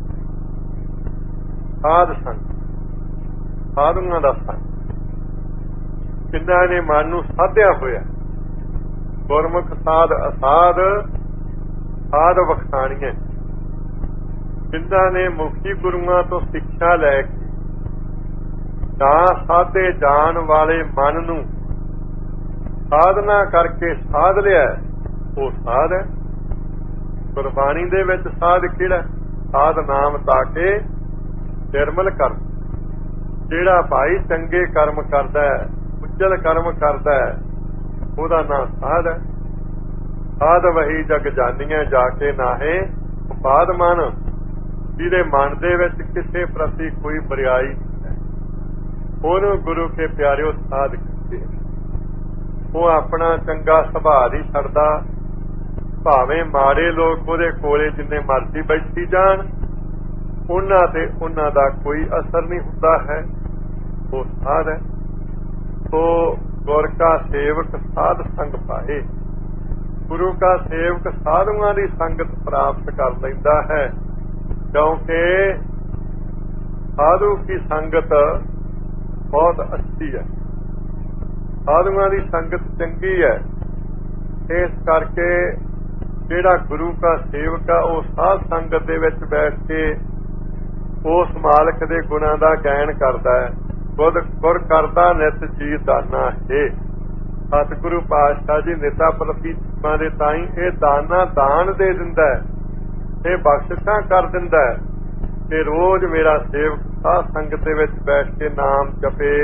ਸਾਧ ਸੰਗ, ਸਾਧੂਆਂ ਦਾ ਸੰਗ, ਜਿਨ੍ਹਾਂ ਨੇ ਮਨ ਨੂੰ ਸਾਧਿਆ ਹੋਇਆ। ਗੁਰਮੁਖ ਸਾਧ ਅਸਾਧ, ਸਾਧ ਵਖਾਣੀਆਂ, ਜਿਨ੍ਹਾਂ ਨੇ ਮੁਖੀ ਗੁਰੂਆਂ ਤੋਂ ਸਿੱਖਿਆ ਲੈ ਕੇ ਤਾਂ ਸਾਧੇ ਜਾਣ ਵਾਲੇ ਮਨ ਨੂੰ ਸਾਧਨਾ ਕਰਕੇ ਸਾਧ ਲਿਆ, ਉਹ ਸਾਧ ਹੈ। ਗੁਰਬਾਣੀ ਦੇ ਵਿੱਚ ਸਾਧ ਕਿਹੜਾ? ਸਾਧ ਨਾਮ ਤਾਕੇ ਨਿਰਮਲ ਕਰਮ। ਜਿਹੜਾ ਭਾਈ ਚੰਗੇ ਕਰਮ ਕਰਦਾ ਹੈ, ਉੱਜਲ ਕਰਮ ਕਰਦਾ ਹੈ, ਉਹਦਾ ਨਾਂ ਸਾਧ ਹੈ। ਸਾਧ ਵਹੀ ਜਗ ਜਾਨੀਆਂ ਜਾ ਕੇ ਨਾਹੇ ਉਪਾਦ ਮਨ, ਜਿਹਦੇ ਮਨ ਦੇ ਵਿੱਚ ਕਿਸੇ ਪ੍ਰਤੀ ਕੋਈ ਬੁਰਾਈ ਨਹੀਂ ਹੈ, ਉਹਨੂੰ ਗੁਰੂ ਕੇ ਪਿਆਰਿਓ ਸਾਧ ਕਹਿੰਦੇ। ਉਹ ਆਪਣਾ ਚੰਗਾ ਸੁਭਾਅ ਨਹੀਂ ਛੱਡਦਾ, ਭਾਵੇਂ ਮਾੜੇ ਲੋਕ ਉਹਦੇ ਕੋਲੇ ਜਿੰਨੇ ਮਰਜ਼ੀ ਬੈਠੀ ਜਾਣ, ਉਹਨਾਂ ਤੇ ਉਹਨਾਂ ਦਾ ਕੋਈ ਅਸਰ ਨਹੀਂ ਹੁੰਦਾ ਹੈ। ਉਹ ਸਾਧ ਹੈ। ਸੋ ਗੁਰ ਕਾ ਸੇਵਕ ਸਾਧ ਸੰਗ ਪਾਏ। ਗੁਰੂ ਕਾ ਸੇਵਕ ਸਾਧੂਆਂ ਦੀ ਸੰਗਤ ਪ੍ਰਾਪਤ ਕਰ ਲੈਂਦਾ ਹੈ, ਕਿਉਂਕਿ ਸਾਧੂ ਕੀ ਸੰਗਤ ਬਹੁਤ ਅੱਛੀ ਹੈ, ਸਾਧੂਆਂ ਦੀ ਸੰਗਤ ਚੰਗੀ ਹੈ। ਇਸ ਕਰਕੇ ਜਿਹੜਾ ਗੁਰੂ ਕਾ ਸੇਵਕ ਆ, ਉਹ ਸਾਧ ਸੰਗਤ ਦੇ ਵਿੱਚ ਬੈਠ ਕੇ ਉਸ ਮਾਲਕ ਦੇ ਗੁਣਾਂ ਦਾ ਗਾਇਨ ਕਰਦਾ ਹੈ। ਗੁਰ ਗੁਰ ਕਰਦਾ ਨਿਤ ਜੀ ਦਾਨਾ ਹੈ। ਸਤਿਗੁਰੂ ਪਾਤਸ਼ਾਹ ਜੀ ਨਿਤਾ ਪ੍ਰਤੀਮਾ ਦੇ ਤਾਈਂ ਇਹ ਦਾਨਾ ਦਾਨ ਦੇ ਦਿੰਦਾ ਹੈ, ਇਹ ਬਖਸ਼ਿਸ਼ਾਂ ਕਰ ਦਿੰਦਾ ਹੈ ਕਿ ਰੋਜ਼ ਮੇਰਾ ਸੇਵਕ ਸਾਧ ਸੰਗਤ ਦੇ ਵਿੱਚ ਬੈਠ ਕੇ ਨਾਮ ਜਪੇ।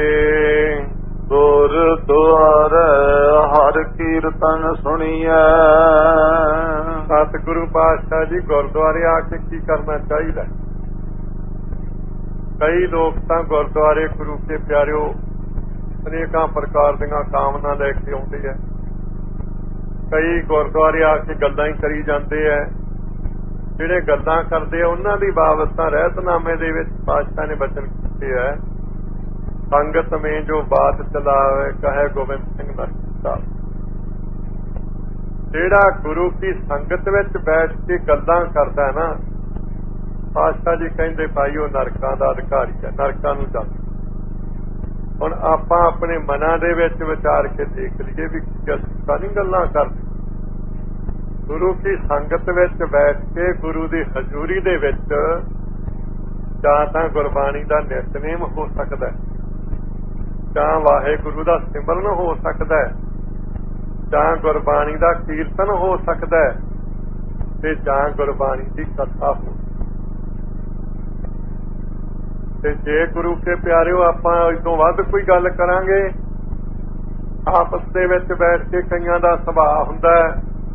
ਗੁਰਦੁਆਰ ਹਰ ਕੀਰਤਨ ਸੁਣੀਐ। ਸਤਿਗੁਰੂ ਪਾਤਸ਼ਾਹ ਜੀ ਗੁਰਦੁਆਰੇ ਆ ਕੇ ਕੀ ਕਰਨਾ ਚਾਹੀਦਾ? ਕਈ ਲੋਕ ਤਾਂ ਗੁਰਦੁਆਰੇ ਗੁਰੂ ਕੇ ਪਿਆਰਿਓ ਅਨੇਕਾਂ ਪ੍ਰਕਾਰ ਦੀਆਂ ਕਾਮਨਾ ਲੈ ਕੇ ਆਉਂਦੇ ਹੈ। ਕਈ ਗੁਰਦੁਆਰੇ ਆ ਕੇ ਗੱਲਾਂ ਹੀ ਕਰੀ ਜਾਂਦੇ ਹੈ। ਜਿਹੜੇ ਗੱਲਾਂ ਕਰਦੇ ਆ ਉਹਨਾਂ ਦੀ ਬਾਬਤ ਤਾਂ ਰਹਿਤਨਾਮੇ ਦੇ ਵਿੱਚ ਪਾਤਸ਼ਾਹ ਨੇ ਬਚਨ ਕੀਤੇ ਹੈ, ਸੰਗਤ ਮੇਂ ਜੋ ਬਾਤ ਚਲਾਵੇ ਕਹੇ ਗੋਬਿੰਦ ਸਿੰਘ ਨਰਸਿੰਘ। ਜਿਹੜਾ ਗੁਰੂ ਕੀ ਸੰਗਤ ਵਿੱਚ ਬੈਠ ਕੇ ਗੱਲਾਂ ਕਰਦਾ ਹੈ ਨਾ, ਪਾਤਸ਼ਾਹ ਜੀ ਕਹਿੰਦੇ ਭਾਈ ਉਹ ਨਰਕਾਂ ਦਾ ਅਧਿਕਾਰੀ ਹੈ, ਨਰਕਾਂ ਨੂੰ ਜਾਂਦਾ। ਹੁਣ ਆਪਾਂ ਆਪਣੇ ਮਨਾਂ ਦੇ ਵਿੱਚ ਵਿਚਾਰ ਕੇ ਦੇਖ ਲਈਏ ਵੀ ਅਸੀਂ ਤਾਂ ਨਹੀਂ ਗੱਲਾਂ ਕਰਦੇ। ਗੁਰੂ ਕੀ ਸੰਗਤ ਵਿੱਚ ਬੈਠ ਕੇ ਗੁਰੂ ਦੀ ਹਜ਼ੂਰੀ ਦੇ ਵਿੱਚ ਜਾਂ ਤਾਂ ਗੁਰਬਾਣੀ ਦਾ ਨਿਤਨੇਮ ਹੋ ਸਕਦਾ ਹੈ, ਜਾਂ ਵਾਹਿਗੁਰੂ ਦਾ ਸਿਮਰਨ ਹੋ ਸਕਦਾ ਹੈ, ਜਾਂ ਗੁਰਬਾਣੀ ਦਾ ਕੀਰਤਨ ਹੋ ਸਕਦਾ ਹੈ, ਤੇ ਜਾਂ ਗੁਰਬਾਣੀ ਦੀ ਕਥਾ ਹੋ। ਤੇ ਜੇ ਗੁਰੂ ਕੇ ਪਿਆਰਿਓ ਆਪਾਂ ਇਸ ਤੋਂ ਵੱਧ ਕੋਈ ਗੱਲ ਕਰਾਂਗੇ, ਆਪਸ ਦੇ ਵਿੱਚ ਬੈਠ ਕੇ ਕਈਆਂ ਦਾ ਸੁਭਾਅ ਹੁੰਦਾ ਹੈ,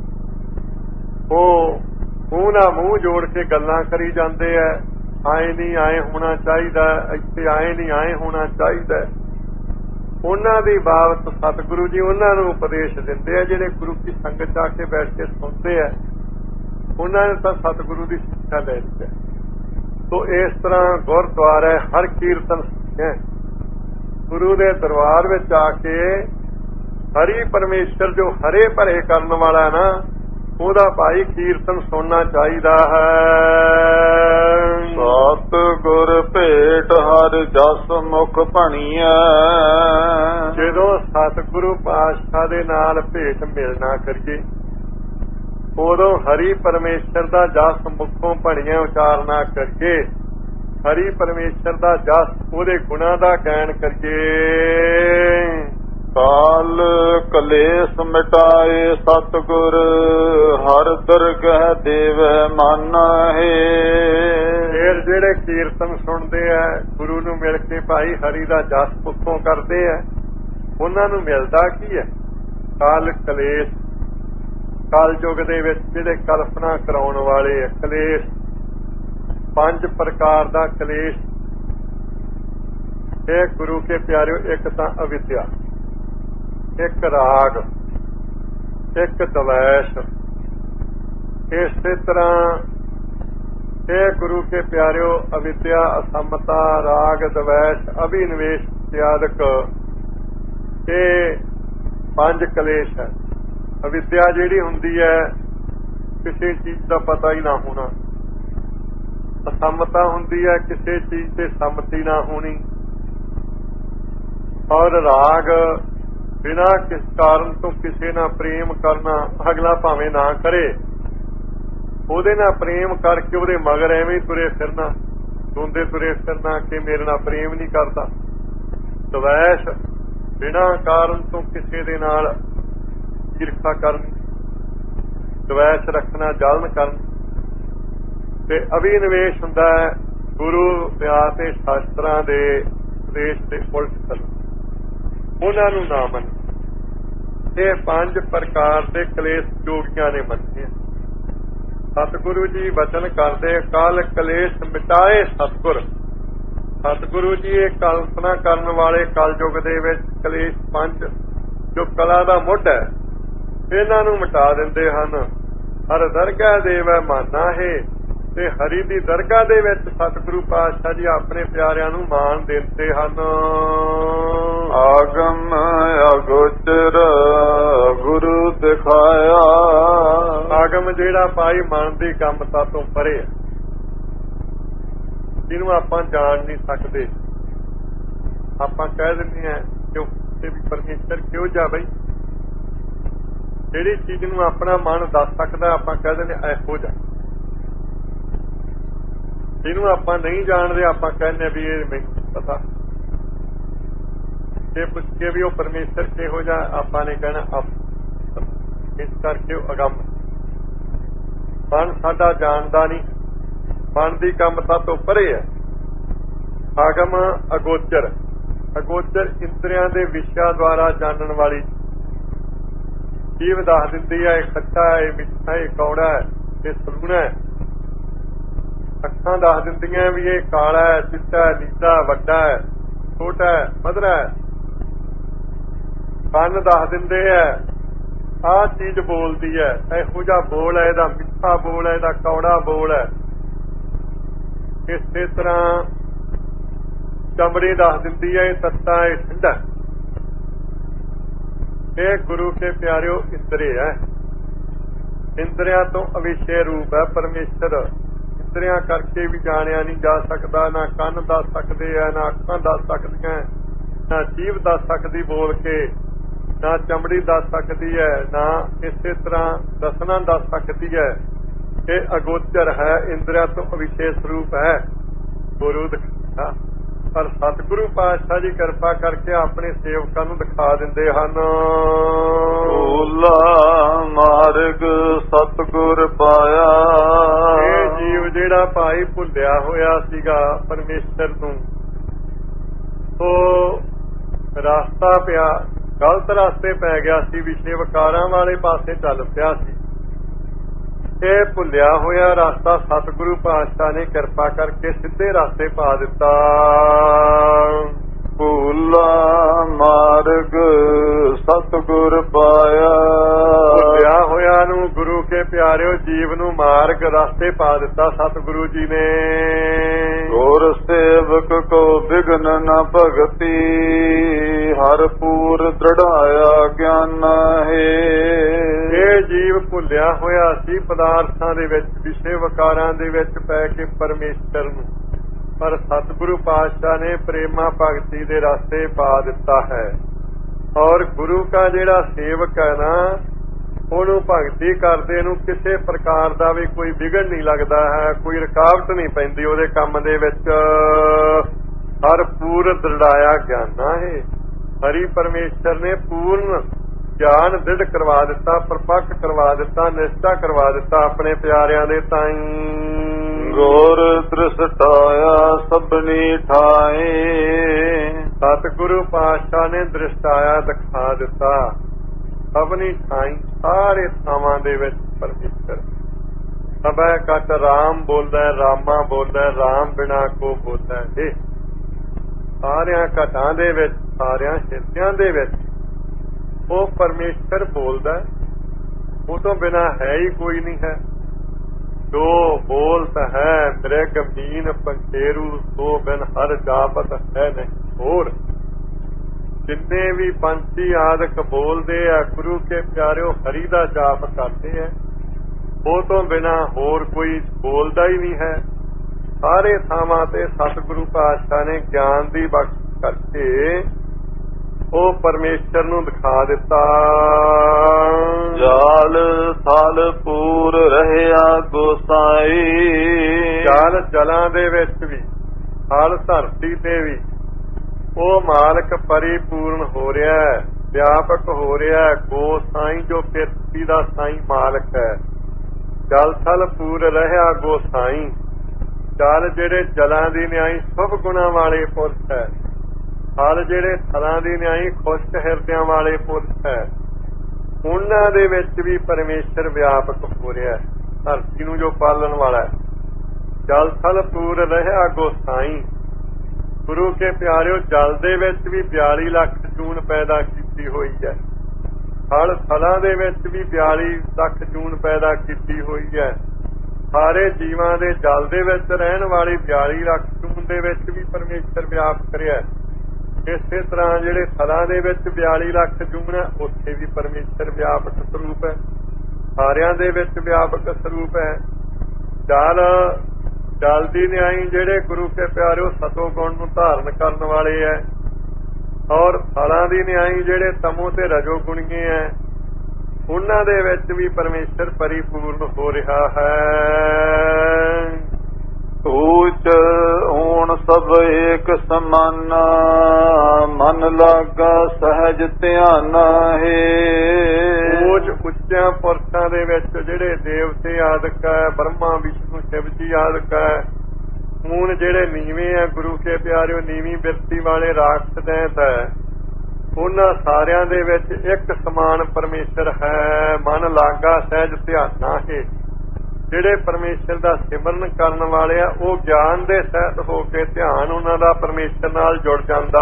ਉਹ ਮੂੰਹ ਨਾਲ ਮੂੰਹ ਜੋੜ ਕੇ ਗੱਲਾਂ ਕਰੀ ਜਾਂਦੇ ਹੈ, ਆਏ ਨਹੀਂ ਆਏ ਹੋਣਾ ਚਾਹੀਦਾ, ਇੱਥੇ ਆਏ ਨਹੀਂ ਆਏ ਹੋਣਾ ਚਾਹੀਦਾ। ਉਹਨਾਂ ਦੀ ਬਾਬਤ ਸਤਿਗੁਰੂ ਜੀ ਉਹਨਾਂ ਨੂੰ ਉਪਦੇਸ਼ ਦਿੰਦੇ ਆ। ਜਿਹੜੇ ਗੁਰੂ ਕੀ ਸੰਗਤ ਚ ਆ ਕੇ ਬੈਠ ਕੇ ਸੁਣਦੇ ਆ ਉਹਨਾਂ ਨੇ ਤਾਂ ਸਤਿਗੁਰੂ ਦੀ ਸਿੱਖਿਆ ਲੈ ਲਈ ਹੈ। ਸੋ ਇਸ ਤਰ੍ਹਾਂ ਗੁਰਦੁਆਰੇ ਹਰ ਕੀਰਤਨ ਹੈ ਗੁਰੂ ਦੇ ਦਰਬਾਰ ਵਿੱਚ ਆ ਕੇ ਹਰੀ ਪਰਮੇਸ਼ਰ ਜੋ ਹਰੇ ਭਰੇ ਕਰਨ ਵਾਲਾ ਨਾ ਉਹਦਾ ਭਾਈ ਕੀਰਤਨ ਸੁਣਨਾ ਚਾਹੀਦਾ ਹੈ। ਸਤਿਗੁਰ ਭੇਟ ਹਰ ਜਸ ਮੁਖ ਭਣੀਐ। ਜਦੋਂ ਸਤਿਗੁਰੂ ਪਾਤਸ਼ਾਹ ਦੇ ਨਾਲ ਭੇਟ ਮਿਲਣਾ ਕਰੀਏ ਉਦੋਂ ਹਰੀ ਪਰਮੇਸ਼ਰ ਦਾ ਜਸ ਮੁਖੋਂ ਭਣੀਆਂ ਉਚਾਰਨਾ ਕਰੀਏ। ਹਰੀ ਪਰਮੇਸ਼ਰ ਦਾ ਜਸ ਉਹਦੇ ਗੁਣਾਂ ਦਾ ਗਾਇਨ ਕਰੀਏ। ਕਾਲ ਕਲੇਸ਼ ਮਿਟਾਏ ਸਤਿਗੁਰ ਹਰ ਦਰਗਹਿ ਦੇਵੈ ਮਨ ਹੈ। ਫਿਰ ਜਿਹੜੇ ਕੀਰਤਨ ਸੁਣਦੇ ਆ ਗੁਰੂ ਨੂੰ ਮਿਲ ਕੇ ਭਾਈ ਹਰੀ ਦਾ ਜਸ ਮੁਖੋਂ ਕਰਦੇ ਆ ਉਹਨਾਂ ਨੂੰ ਮਿਲਦਾ ਕੀ ਹੈ? ਕਾਲ ਕਲੇਸ਼। ਕਲ ਯੁੱਗ ਦੇ ਵਿੱਚ ਜਿਹੜੇ ਕਲਪਨਾ ਕਰਾਉਣ ਵਾਲੇ ਆ ਕਲੇਸ਼ ਪੰਜ ਪ੍ਰਕਾਰ ਦਾ ਕਲੇਸ਼। ਇਹ ਗੁਰੂ ਕੇ ਪਿਆਰਿਓ ਇੱਕ ਤਾਂ ਅਵਿਦਿਆ, ਇੱਕ ਰਾਗ, ਇੱਕ ਦਵੈਸ਼। ਇਸੇ ਤਰ੍ਹਾਂ ਇਹ ਗੁਰੂ ਕੇ ਪਿਆਰਿਓ ਅਵਿਦਿਆ, ਅਸਮਤਾ, ਰਾਗ, ਦਵੈਸ਼, ਅਭਿਨਵੇਸ਼ ਇਤਿਆਦਿਕ ਇਹ ਪੰਜ ਕਲੇਸ਼ ਹੈ। ਅਵਿਦਿਆ ਜਿਹੜੀ ਹੁੰਦੀ ਹੈ ਕਿਸੇ ਚੀਜ਼ ਦਾ ਪਤਾ ਹੀ ਨਾ ਹੋਣਾ। ਅਸਮਤਾ ਹੁੰਦੀ ਹੈ ਕਿਸੇ ਚੀਜ਼ ਤੇ ਸੰਮਤੀ ਨਾ ਹੋਣੀ। ਔਰ ਰਾਗ ਬਿਨਾਂ ਕਿਸ ਕਾਰਨ ਤੋਂ ਕਿਸੇ ਨਾਲ ਪ੍ਰੇਮ ਕਰਨਾ, ਅਗਲਾ ਭਾਵੇਂ ਨਾ ਕਰੇ ਉਹਦੇ ਨਾਲ ਪ੍ਰੇਮ ਕਰਕੇ ਉਹਦੇ ਮਗਰ ਐਵੇਂ ਤੁਰੇ ਫਿਰਨਾ, ਰੋਂਦੇ ਤੁਰੇ ਫਿਰਨਾ ਕਿ ਮੇਰੇ ਨਾਲ ਪ੍ਰੇਮ ਨਹੀਂ ਕਰਦਾ। ਦਵੈਸ਼ ਬਿਨਾਂ ਕਾਰਨ ਤੋਂ ਕਿਸੇ ਦੇ ਨਾਲ ਈਰਖਾ ਕਰਨੀ, ਦਵੈਸ਼ ਰੱਖਣਾ, ਜਲਨ ਕਰਨੀ। ਤੇ ਅਭਿਨਵੇਸ਼ ਹੁੰਦਾ ਹੈ ਗੁਰੂ ਪਿਆਰ ਤੇ ਸ਼ਾਸਤਰਾਂ ਦੇ ਉਪਦੇਸ਼ ਤੇ ਉਲਟ ਕਰਨਾ, ਉਹਨਾਂ ਨੂੰ ਨਾ ਮੰਨ। ਇਹ ਪੰਜ ਪ੍ਰਕਾਰ ਦੇ ਕਲੇਸ਼ ਜੋਗੀਆਂ ਨੇ ਮੰਨੇ। ਸਤਿਗੁਰੂ ਜੀ ਵਚਨ ਕਰਦੇ ਕਾਲ ਕਲੇਸ਼ ਮਿਟਾਏ ਸਤਿਗੁਰ। ਸਤਿਗੁਰੂ ਜੀ ਇਹ ਕਲਪਨਾ ਕਰਨ ਵਾਲੇ ਕਲ ਯੁੱਗ ਦੇ ਵਿੱਚ ਕਲੇਸ਼ ਪੰਜ ਜੋ ਕਲਾ ਦਾ ਮੁੱਢ ਹੈ ਇਹਨਾਂ ਨੂੰ ਮਿਟਾ ਦਿੰਦੇ ਹਨ। ਹਰ ਦਰਗਾਹ ਦੇਵੈ ਮਾਨਾ ਹੈ। ਤੇ ਹਰੀ ਦੀ ਦਰਗਾਹ ਦੇ ਵਿੱਚ ਸਤਿਗੁਰੂ ਪਾਤਸ਼ਾਹ ਜੀ ਆਪਣੇ ਪਿਆਰਿਆਂ ਨੂੰ ਮਾਣ ਦਿੰਦੇ ਹਨ। ਆਗਮ ਅਗੋਚਰ ਗੁਰੂ ਦਿਖਾਇਆ। ਆਗਮ ਜਿਹੜਾ ਭਾਈ ਮਨ ਦੀ ਕੰਮਤਾ ਤੋਂ ਪਰੇ ਹੈ, ਜਿਹਨੂੰ ਆਪਾਂ ਜਾਣ ਨਹੀਂ ਸਕਦੇ। ਆਪਾਂ ਕਹਿ ਦਿੰਦੇ ਹਾਂ ਕਿ ਕਿਸੇ ਵੀ ਪਰਮੇਸ਼ਰ ਕਿਉਂ ਜਾ ਬਈ, ਜਿਹੜੀ ਚੀਜ਼ ਨੂੰ ਆਪਣਾ ਮਨ ਦੱਸ ਸਕਦਾ ਆਪਾਂ ਕਹਿ ਦਿੰਦੇ ਇਹੋ ਜਾ। ਜਿਹਨੂੰ ਆਪਾਂ ਨਹੀਂ ਜਾਣਦੇ ਆਪਾਂ ਕਹਿੰਦੇ ਵੀ ਇਹ ਮੈਨੂੰ ਪਤਾ। ਜੇ ਪੁੱਛ ਕੇ ਵੀ ਉਹ ਪਰਮੇਸ਼ਰ ਕਿਹੋ ਜਿਹਾ ਆਪਾਂ ਨੇ ਕਹਿਣਾ ਆਪ। ਇਸ ਕਰਕੇ ਉਹ ਅਗੰਮ ਮਨ ਸਾਡਾ ਜਾਣਦਾ ਨਹੀਂ, ਮਨ ਦੀ ਕੰਮਤਾ ਤੋਂ ਪਰੇ ਹੈ। ਆਗਮ ਅਗੋਚਰ। ਅਗੋਚਰ ਇੰਦਰੀਆਂ ਦੇ ਵਿਸ਼ਿਆਂ ਦੁਆਰਾ ਜਾਣਨ ਵਾਲੀ ਜੀਵ ਦੱਸ ਦਿੰਦੀ ਹੈ ਇਹ ਖੱਟਾ ਹੈ, ਇਹ ਮਿੱਠਾ, ਇਹ ਕੌੜਾ ਹੈ, ਇਹ ਸਲੂਣਾ ਹੈ। ਅੱਖਾਂ ਦੱਸ ਦਿੰਦੀਆਂ ਵੀ ਇਹ ਕਾਲਾ ਹੈ, ਚਿੱਟਾ ਹੈ, ਨੀਲਾ, ਵੱਡਾ ਹੈ, ਛੋਟਾ ਹੈ, ਮਧਰਾ ਹੈ। ਕੰਨ ਦੱਸ ਦਿੰਦੇ ਹੈ ਆਹ ਚੀਜ਼ ਬੋਲਦੀ ਹੈ, ਇਹੋ ਜਿਹਾ ਬੋਲ ਹੈ, ਇਹਦਾ ਮਿੱਠਾ ਬੋਲ ਹੈ, ਇਹਦਾ ਕੌੜਾ ਬੋਲ ਹੈ। ਇਸੇ ਤਰ੍ਹਾਂ ਚਮੜੀ ਦੱਸ ਦਿੰਦੀ ਹੈ ਇਹ ਤੱਤਾ, ਇਹ ਠੰਡਾ। ਇਹ ਗੁਰੂ ਕੇ ਪਿਆਰਿਓ ਇੰਦਰੀ ਹੈ। ਇੰਦਰੀਆਂ ਤੋਂ ਅਵਿਸ਼ੇ ਰੂਪ ਹੈ ਪਰਮੇਸ਼ਰ। ਇੰਦਰੀਆਂ ਕਰਕੇ ਵੀ ਜਾਣਿਆ ਨਹੀਂ ਜਾ ਸਕਦਾ। ਨਾ ਕੰਨ ਦੱਸ ਸਕਦੇ ਆ, ਨਾ ਅੱਖਾਂ ਦੱਸ ਸਕਦੀਆਂ, ਨਾ ਜੀਭ ਦੱਸ ਸਕਦੀ ਬੋਲ ਕੇ, ਨਾ ਚਮੜੀ ਦੱਸ ਸਕਦੀ ਹੈ, ਨਾ ਇਸੇ ਤਰ੍ਹਾਂ ਰਸਨਾ ਦੱਸ ਸਕਦੀ ਹੈ। ਇਹ ਅਗੋਚਰ ਹੈ, ਇੰਦਰੀਆਂ ਤੋਂ ਅਵਿਸ਼ੇਸ਼ ਰੂਪ ਹੈ ਗੁਰੂ ਦਿਖਾ। ਪਰ ਸਤਿਗੁਰੂ ਪਾਤਸ਼ਾਹ ਜੀ ਕਿਰਪਾ ਕਰਕੇ ਆਪਣੇ ਸੇਵਕਾਂ ਨੂੰ ਦਿਖਾ ਦਿੰਦੇ ਹਨ। ਭੋਲਾ ਮਾਰਗ ਸਤਿਗੁਰ ਪਾਇਆ। ਇਹ ਜੀਵ ਜਿਹੜਾ ਭਾਈ ਭੁੱਲਿਆ ਹੋਇਆ ਸੀਗਾ ਪਰਮੇਸ਼ਰ ਨੂੰ, ਉਹ ਰਸਤਾ ਪਿਆ, ਗਲਤ ਰਸਤੇ ਪੈ ਗਿਆ ਸੀ, ਵਿਸ਼ੇ ਵਿਕਾਰਾਂ ਵਾਲੇ ਪਾਸੇ ਚੱਲ ਪਿਆ ਸੀ। ਇਹ ਭੁੱਲਿਆ ਹੋਇਆ ਰਸਤਾ ਸਤਿਗੁਰੂ ਪਾਤਸ਼ਾਹ ਨੇ ਕਿਰਪਾ ਕਰਕੇ ਸਿੱਧੇ ਰਸਤੇ ਪਾ ਦਿੱਤਾ। ਭੂਲਾ ਮਾਰਗ ਸਤਿਗੁਰ ਪਾਇਆ। ਭੁੱਲਿਆ ਹੋਇਆ ਨੂੰ ਗੁਰੂ ਕੇ ਪਿਆਰਿਓ ਜੀਵ ਨੂੰ ਮਾਰਗ ਰਸਤੇ ਪਾ ਦਿੱਤਾ ਸਤਿਗੁਰੂ ਜੀ ਨੇ। ਗੁਰ ਸੇਵਕ ਕੋ ਬਿਗਨ ਨ ਭਗਤੀ ਹਰ ਪੂਰ ਦ੍ਰਿੜਾਇਆ ਗਿਆਨ ਹੈ। ਇਹ ਜੀਵ ਭੁੱਲਿਆ ਹੋਇਆ ਸੀ ਪਦਾਰਥਾਂ ਦੇ ਵਿੱਚ ਵਿਸ਼ੇ ਵਿਕਾਰਾਂ ਦੇ ਵਿੱਚ ਪੈ ਕੇ ਪਰਮੇਸ਼ਰ ਨੂੰ, ਪਰ ਸਤਿਗੁਰੂ ਪਾਤਸ਼ਾਹ ਨੇ ਪ੍ਰੇਮਾ ਭਗਤੀ ਦੇ ਰਸਤੇ ਪਾ ਦਿੱਤਾ ਹੈ। ਔਰ ਗੁਰੂ ਦਾ ਜਿਹੜਾ ਸੇਵਕ ਹੈ ਨਾ, ਉਹਨੂੰ ਭਗਤੀ ਕਰਦੇ ਨੂੰ ਕਿਸੇ ਪ੍ਰਕਾਰ ਦਾ ਵੀ ਕੋਈ ਵਿਗੜ ਨਹੀਂ ਲੱਗਦਾ ਹੈ, ਕੋਈ ਰੁਕਾਵਟ ਨਹੀਂ ਪੈਂਦੀ ਉਹਦੇ ਕੰਮ ਦੇ ਵਿੱਚ। ਹਰ ਪੂਰ ਦ੍ਰਿੜਾਇਆ ਗਿਆਨਾ ਹੈ। ਹਰੀ ਪਰਮੇਸ਼ਰ ਨੇ ਪੂਰਨ ਗਿਆਨ ਦ੍ਰਿੜ ਕਰਵਾ ਦਿੱਤਾ, ਪਰਪੱਕ ਕਰਵਾ ਦਿੱਤਾ, ਨਿਸ਼ਚਾ ਕਰਵਾ ਦਿੱਤਾ ਆਪਣੇ ਪਿਆਰਿਆਂ ਦੇ ਤਾਈਂ। ਗੁਰ ਦ੍ਰਿਸ਼ਟਾਇਆ ਸਭਨੀ ਠਾਏ। ਸਤਿਗੁਰੂ ਪਾਤਸ਼ਾਹ ਨੇ ਦ੍ਰਿਸ਼ਟਾਇਆ ਦਿਖਾ ਦਿੱਤਾ ਸਭਨੀ ਠਾਈ, ਸਾਰੇ ਥਾਵਾਂ ਦੇ ਵਿੱਚ ਪਰਮੇਸ਼ਰ। ਸਭੈ ਕਟ ਰਾਮ ਬੋਲਦਾ, ਰਾਮਾ ਬੋਲਦਾ, ਰਾਮ ਬਿਨਾ ਕੋ ਬੋਲਦਾ। ਇਹ ਸਾਰਿਆਂ ਘਟਾਂ ਦੇ ਵਿੱਚ, ਸਾਰਿਆਂ ਹਿਰਦਿਆਂ ਦੇ ਵਿੱਚ ਉਹ ਪਰਮੇਸ਼ਰ ਬੋਲਦਾ, ਉਹ ਤੋਂ ਬਿਨਾ ਹੈ ਹੀ ਕੋਈ ਨਹੀਂ ਹੈ। ਜੋ ਬੋਲਤ ਹੈ ਮ੍ਰਿਗ ਮੀਨ ਪੰਖੇਰੂ, ਸੋ ਬਿਨ ਹਰ ਜਾਪਤ ਹੈ ਨਹੀਂ ਹੋਰ। ਜਿੰਨੇ ਵੀ ਪੰਛੀ ਆਦਿਕ ਬੋਲਦੇ ਆ ਗੁਰੂ ਕੇ ਪਿਆਰਿਓ ਹਰੀ ਦਾ ਜਾਪ ਕਰਦੇ ਆ, ਉਹ ਤੋਂ ਬਿਨਾ ਹੋਰ ਕੋਈ ਬੋਲਦਾ ਹੀ ਨਹੀਂ ਹੈ। ਸਾਰੇ ਥਾਵਾਂ ਤੇ ਸਤਿਗੁਰੂ ਪਾਤਸ਼ਾਹ ਨੇ ਗਿਆਨ ਦੀ ਬਖਸ਼ ਕਰਕੇ ਉਹ ਪਰਮੇਸ਼ਰ ਨੂੰ ਦਿਖਾ ਦਿੱਤਾ। ਜਾਲ ਥਲ ਪੂਰ ਰਹਿਆ ਗੋਸਾਈ। ਜਾਲ ਜਲਾਂ ਦੇ ਵਿੱਚ ਵੀ, ਥਲ ਧਰਤੀ ਤੇ ਵੀ ਉਹ ਮਾਲਕ ਪਰਿਪੂਰਨ ਹੋ ਰਿਹਾ ਹੈ, ਵਿਆਪਕ ਹੋ ਰਿਹਾ ਹੈ। ਗੋਸਾਈ ਜੋ ਪ੍ਰਿਥਵੀ ਦਾ ਸਾਈਂ ਮਾਲਕ ਹੈ। ਜਲ ਥਲ ਪੂਰ ਰਹਿਆ ਗੋਸਾਈ। ਜਲ ਜਿਹੜੇ ਜਲਾਂ ਦੀ ਨਿਆਈ ਸ਼ੁਭ ਗੁਣਾਂ ਵਾਲੇ ਪੁਰਸ਼ ਹੈ, ਥਲ ਜਿਹੜੇ ਥਲਾਂ ਦੀ ਨਿਆਈ ਖੁਸ਼ਕ ਹਿਰਦਿਆਂ ਵਾਲੇ ਪੁਰਸ਼ ਹੈ, ਉਹਨਾਂ ਦੇ ਵਿੱਚ ਵੀ ਪਰਮੇਸ਼ਰ ਵਿਆਪਕ ਹੋ ਰਿਹਾ ਹੈ, ਧਰਤੀ ਨੂੰ ਜੋ ਪਾਲਣ ਵਾਲਾ ਹੈ। ਜਲ ਥਲ ਪੂਰ ਰਹਿਆ ਗੋਸਾਈ। ਗੁਰੂ ਕੇ ਪਿਆਰਿਓ ਜਲ ਦੇ ਵਿੱਚ ਵੀ ਬਿਆਲੀ ਲੱਖ ਜੂਨ ਪੈਦਾ ਕੀਤੀ ਹੋਈ ਹੈ, ਥਲ ਥਲਾਂ ਦੇ ਵਿੱਚ ਵੀ ਬਿਆਲੀ ਲੱਖ ਜੂਨ ਪੈਦਾ ਕੀਤੀ ਹੋਈ ਹੈ। ਸਾਰੇ ਜੀਵਾਂ ਦੇ ਜਲ ਦੇ ਵਿੱਚ ਰਹਿਣ ਵਾਲੀ ਬਿਆਲੀ ਲੱਖ ਜੂਨ ਦੇ ਵਿੱਚ ਵੀ ਪਰਮੇਸ਼ਰ ਵਿਆਪਕ ਰਿਹਾ। ਇਸੇ ਤਰ੍ਹਾਂ ਜਿਹੜੇ ਥਲਾਂ ਦੇ ਵਿੱਚ ਬਿਆਲੀ ਲੱਖ ਜੂਨ ਹੈ, ਉੱਥੇ ਵੀ ਪਰਮੇਸ਼ਰ ਵਿਆਪਕ ਸਰੂਪ ਹੈ, ਸਾਰਿਆਂ ਦੇ ਵਿੱਚ ਵਿਆਪਕ ਸਰੂਪ ਹੈ। ਜਲ ਜਲ ਦੀ ਨਿਆਈ ਜਿਹੜੇ ਗੁਰੂ ਕੇ ਪਿਆਰਿਓ ਸਤੋ ਗੁਣ ਨੂੰ ਧਾਰਨ ਕਰਨ ਵਾਲੇ ਹੈ, ਔਰ ਥਲਾਂ ਦੀ ਨਿਆਈ ਜਿਹੜੇ ਤਮੋ ਤੇ ਰਜੋ ਗੁਣੀਏ ਹੈ, ਉਹਨਾਂ ਦੇ ਵਿੱਚ ਵੀ ਪਰਮੇਸ਼ਰ ਪਰਿਪੂਰਨ ਹੋ ਰਿਹਾ ਹੈ। ਊਚ ਊਣ ਸਭ ਏਕ ਸਮਾਨਾ, ਮਨ ਲਾਗਾ ਸਹਿਜ ਧਿਆਨਾ ਹੈ। ਊਚ ਉੱਚਿਆਂ ਪੁਰਸ਼ਾਂ ਦੇ ਵਿੱਚ ਜਿਹੜੇ ਦੇਵਤੇ ਆਦਿਕ ਹੈ, ਬ੍ਰਹਮਾ ਵਿਸ਼ਨੂੰ ਸ਼ਿਵ ਜੀ ਆਦਿਕ ਹੈ। ਊਣ ਜਿਹੜੇ ਨੀਵੇਂ ਹੈ ਗੁਰੂ ਕੇ ਪਿਆਰਿਓ, ਨੀਵੀਂ ਬਿਰਤੀ ਵਾਲੇ ਰਾਖਸ਼ ਦੈਂਤ ਹੈ, ਉਹਨਾਂ ਸਾਰਿਆਂ ਦੇ ਵਿੱਚ ਇੱਕ ਸਮਾਨ ਪਰਮੇਸ਼ਰ ਹੈ। ਮਨ ਲਾਗਾ ਸਹਿਜ ਧਿਆਨਾ ਹੈ। ਜਿਹੜੇ ਪਰਮੇਸ਼ਰ ਦਾ ਸਿਮਰਨ ਕਰਨ ਵਾਲੇ ਆ, ਉਹ ਗਿਆਨ ਦੇ ਸਹਿਤ ਹੋ ਕੇ ਧਿਆਨ ਉਹਨਾਂ ਦਾ ਪਰਮੇਸ਼ਰ ਨਾਲ ਜੁੜ ਜਾਂਦਾ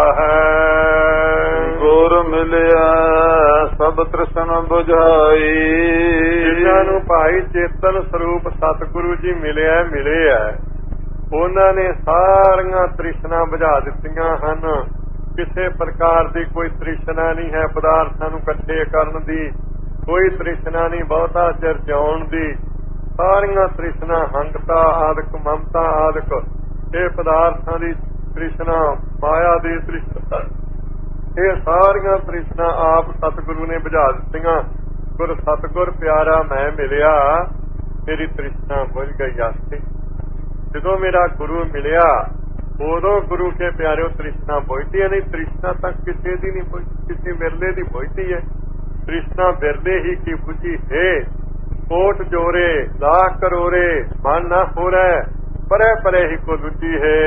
ਹੈ। ਗੁਰ ਮਿਲਿਆ ਸਭ ਤ੍ਰਿਸ਼ਨ ਬੁਝਾਈ। ਜਿਨ੍ਹਾਂ ਨੂੰ ਭਾਈ ਚੇਤਨ ਸਰੂਪ ਸਤਿਗੁਰੂ ਜੀ ਮਿਲਿਆ ਮਿਲਿਆ ਉਹਨਾਂ ਨੇ ਸਾਰੀਆਂ ਤ੍ਰਿਸ਼ਨਾ ਬੁਝਾ ਦਿੱਤੀਆਂ ਹਨ। ਕਿਸੇ ਪ੍ਰਕਾਰ ਦੀ ਕੋਈ ਤ੍ਰਿਸ਼ਨਾ ਨਹੀਂ ਹੈ ਪਦਾਰਥਾਂ ਨੂੰ ਇਕੱਠੇ ਕਰਨ ਦੀ, ਕੋਈ ਤ੍ਰਿਸ਼ਨਾ ਨਹੀਂ ਬਹੁਤਾ ਚਿਰ ਜਿਉਣ ਦੀ। ਸਾਰੀਆਂ ਤ੍ਰਿਸ਼ਨਾ, ਹੰਗਤਾ ਆਦਿਕ, ਮਮਤਾ ਆਦਿਕ, ਇਹ ਪਦਾਰਥਾਂ ਦੀ ਤ੍ਰਿਸ਼ਨਾ, ਮਾਇਆ ਦੀ ਤ੍ਰਿਸ਼ਨਾ, ਇਹ ਸਾਰੀਆਂ ਤ੍ਰਿਸ਼ਨਾ ਆਪ ਸਤਿਗੁਰੂ ਨੇ ਬੁਝਾ ਦਿੱਤੀਆਂ। ਗੁਰ ਸਤਿਗੁਰ ਪਿਆਰਾ ਮੈਂ ਮਿਲਿਆ, ਮੇਰੀ ਤ੍ਰਿਸ਼ਨਾ ਬੁਝ ਗਈ ਆਸਤੇ। ਜਦੋਂ ਮੇਰਾ ਗੁਰੂ ਮਿਲਿਆ ਉਦੋਂ ਗੁਰੂ ਕੇ ਪਿਆਰਿਓ ਤ੍ਰਿਸ਼ਨਾ ਬੁਝਦੀ ਹੈ। ਨਹੀਂ ਤ੍ਰਿਸ਼ਨਾ ਤਾਂ ਕਿਸੇ ਦੀ ਨਹੀਂ ਬੁਝਦੀ, ਕਿਸੇ ਵਿਰਲੇ ਦੀ ਬੁਝਦੀ ਹੈ। ਤ੍ਰਿਸ਼ਨਾ ਵਿਰਲੇ ਹੀ ਕੀ ਬੁਝੀ ਹੈ। ਕੋਟ ਜੋਰੇ ਲਾਖ ਕਰੋਰੇ ਮਨ ਨਾ ਹੋ ਰਹਿ, ਪਰੇ ਪਰੇ ਹੀ ਕੋ ਦੂਜੀ ਹੈ।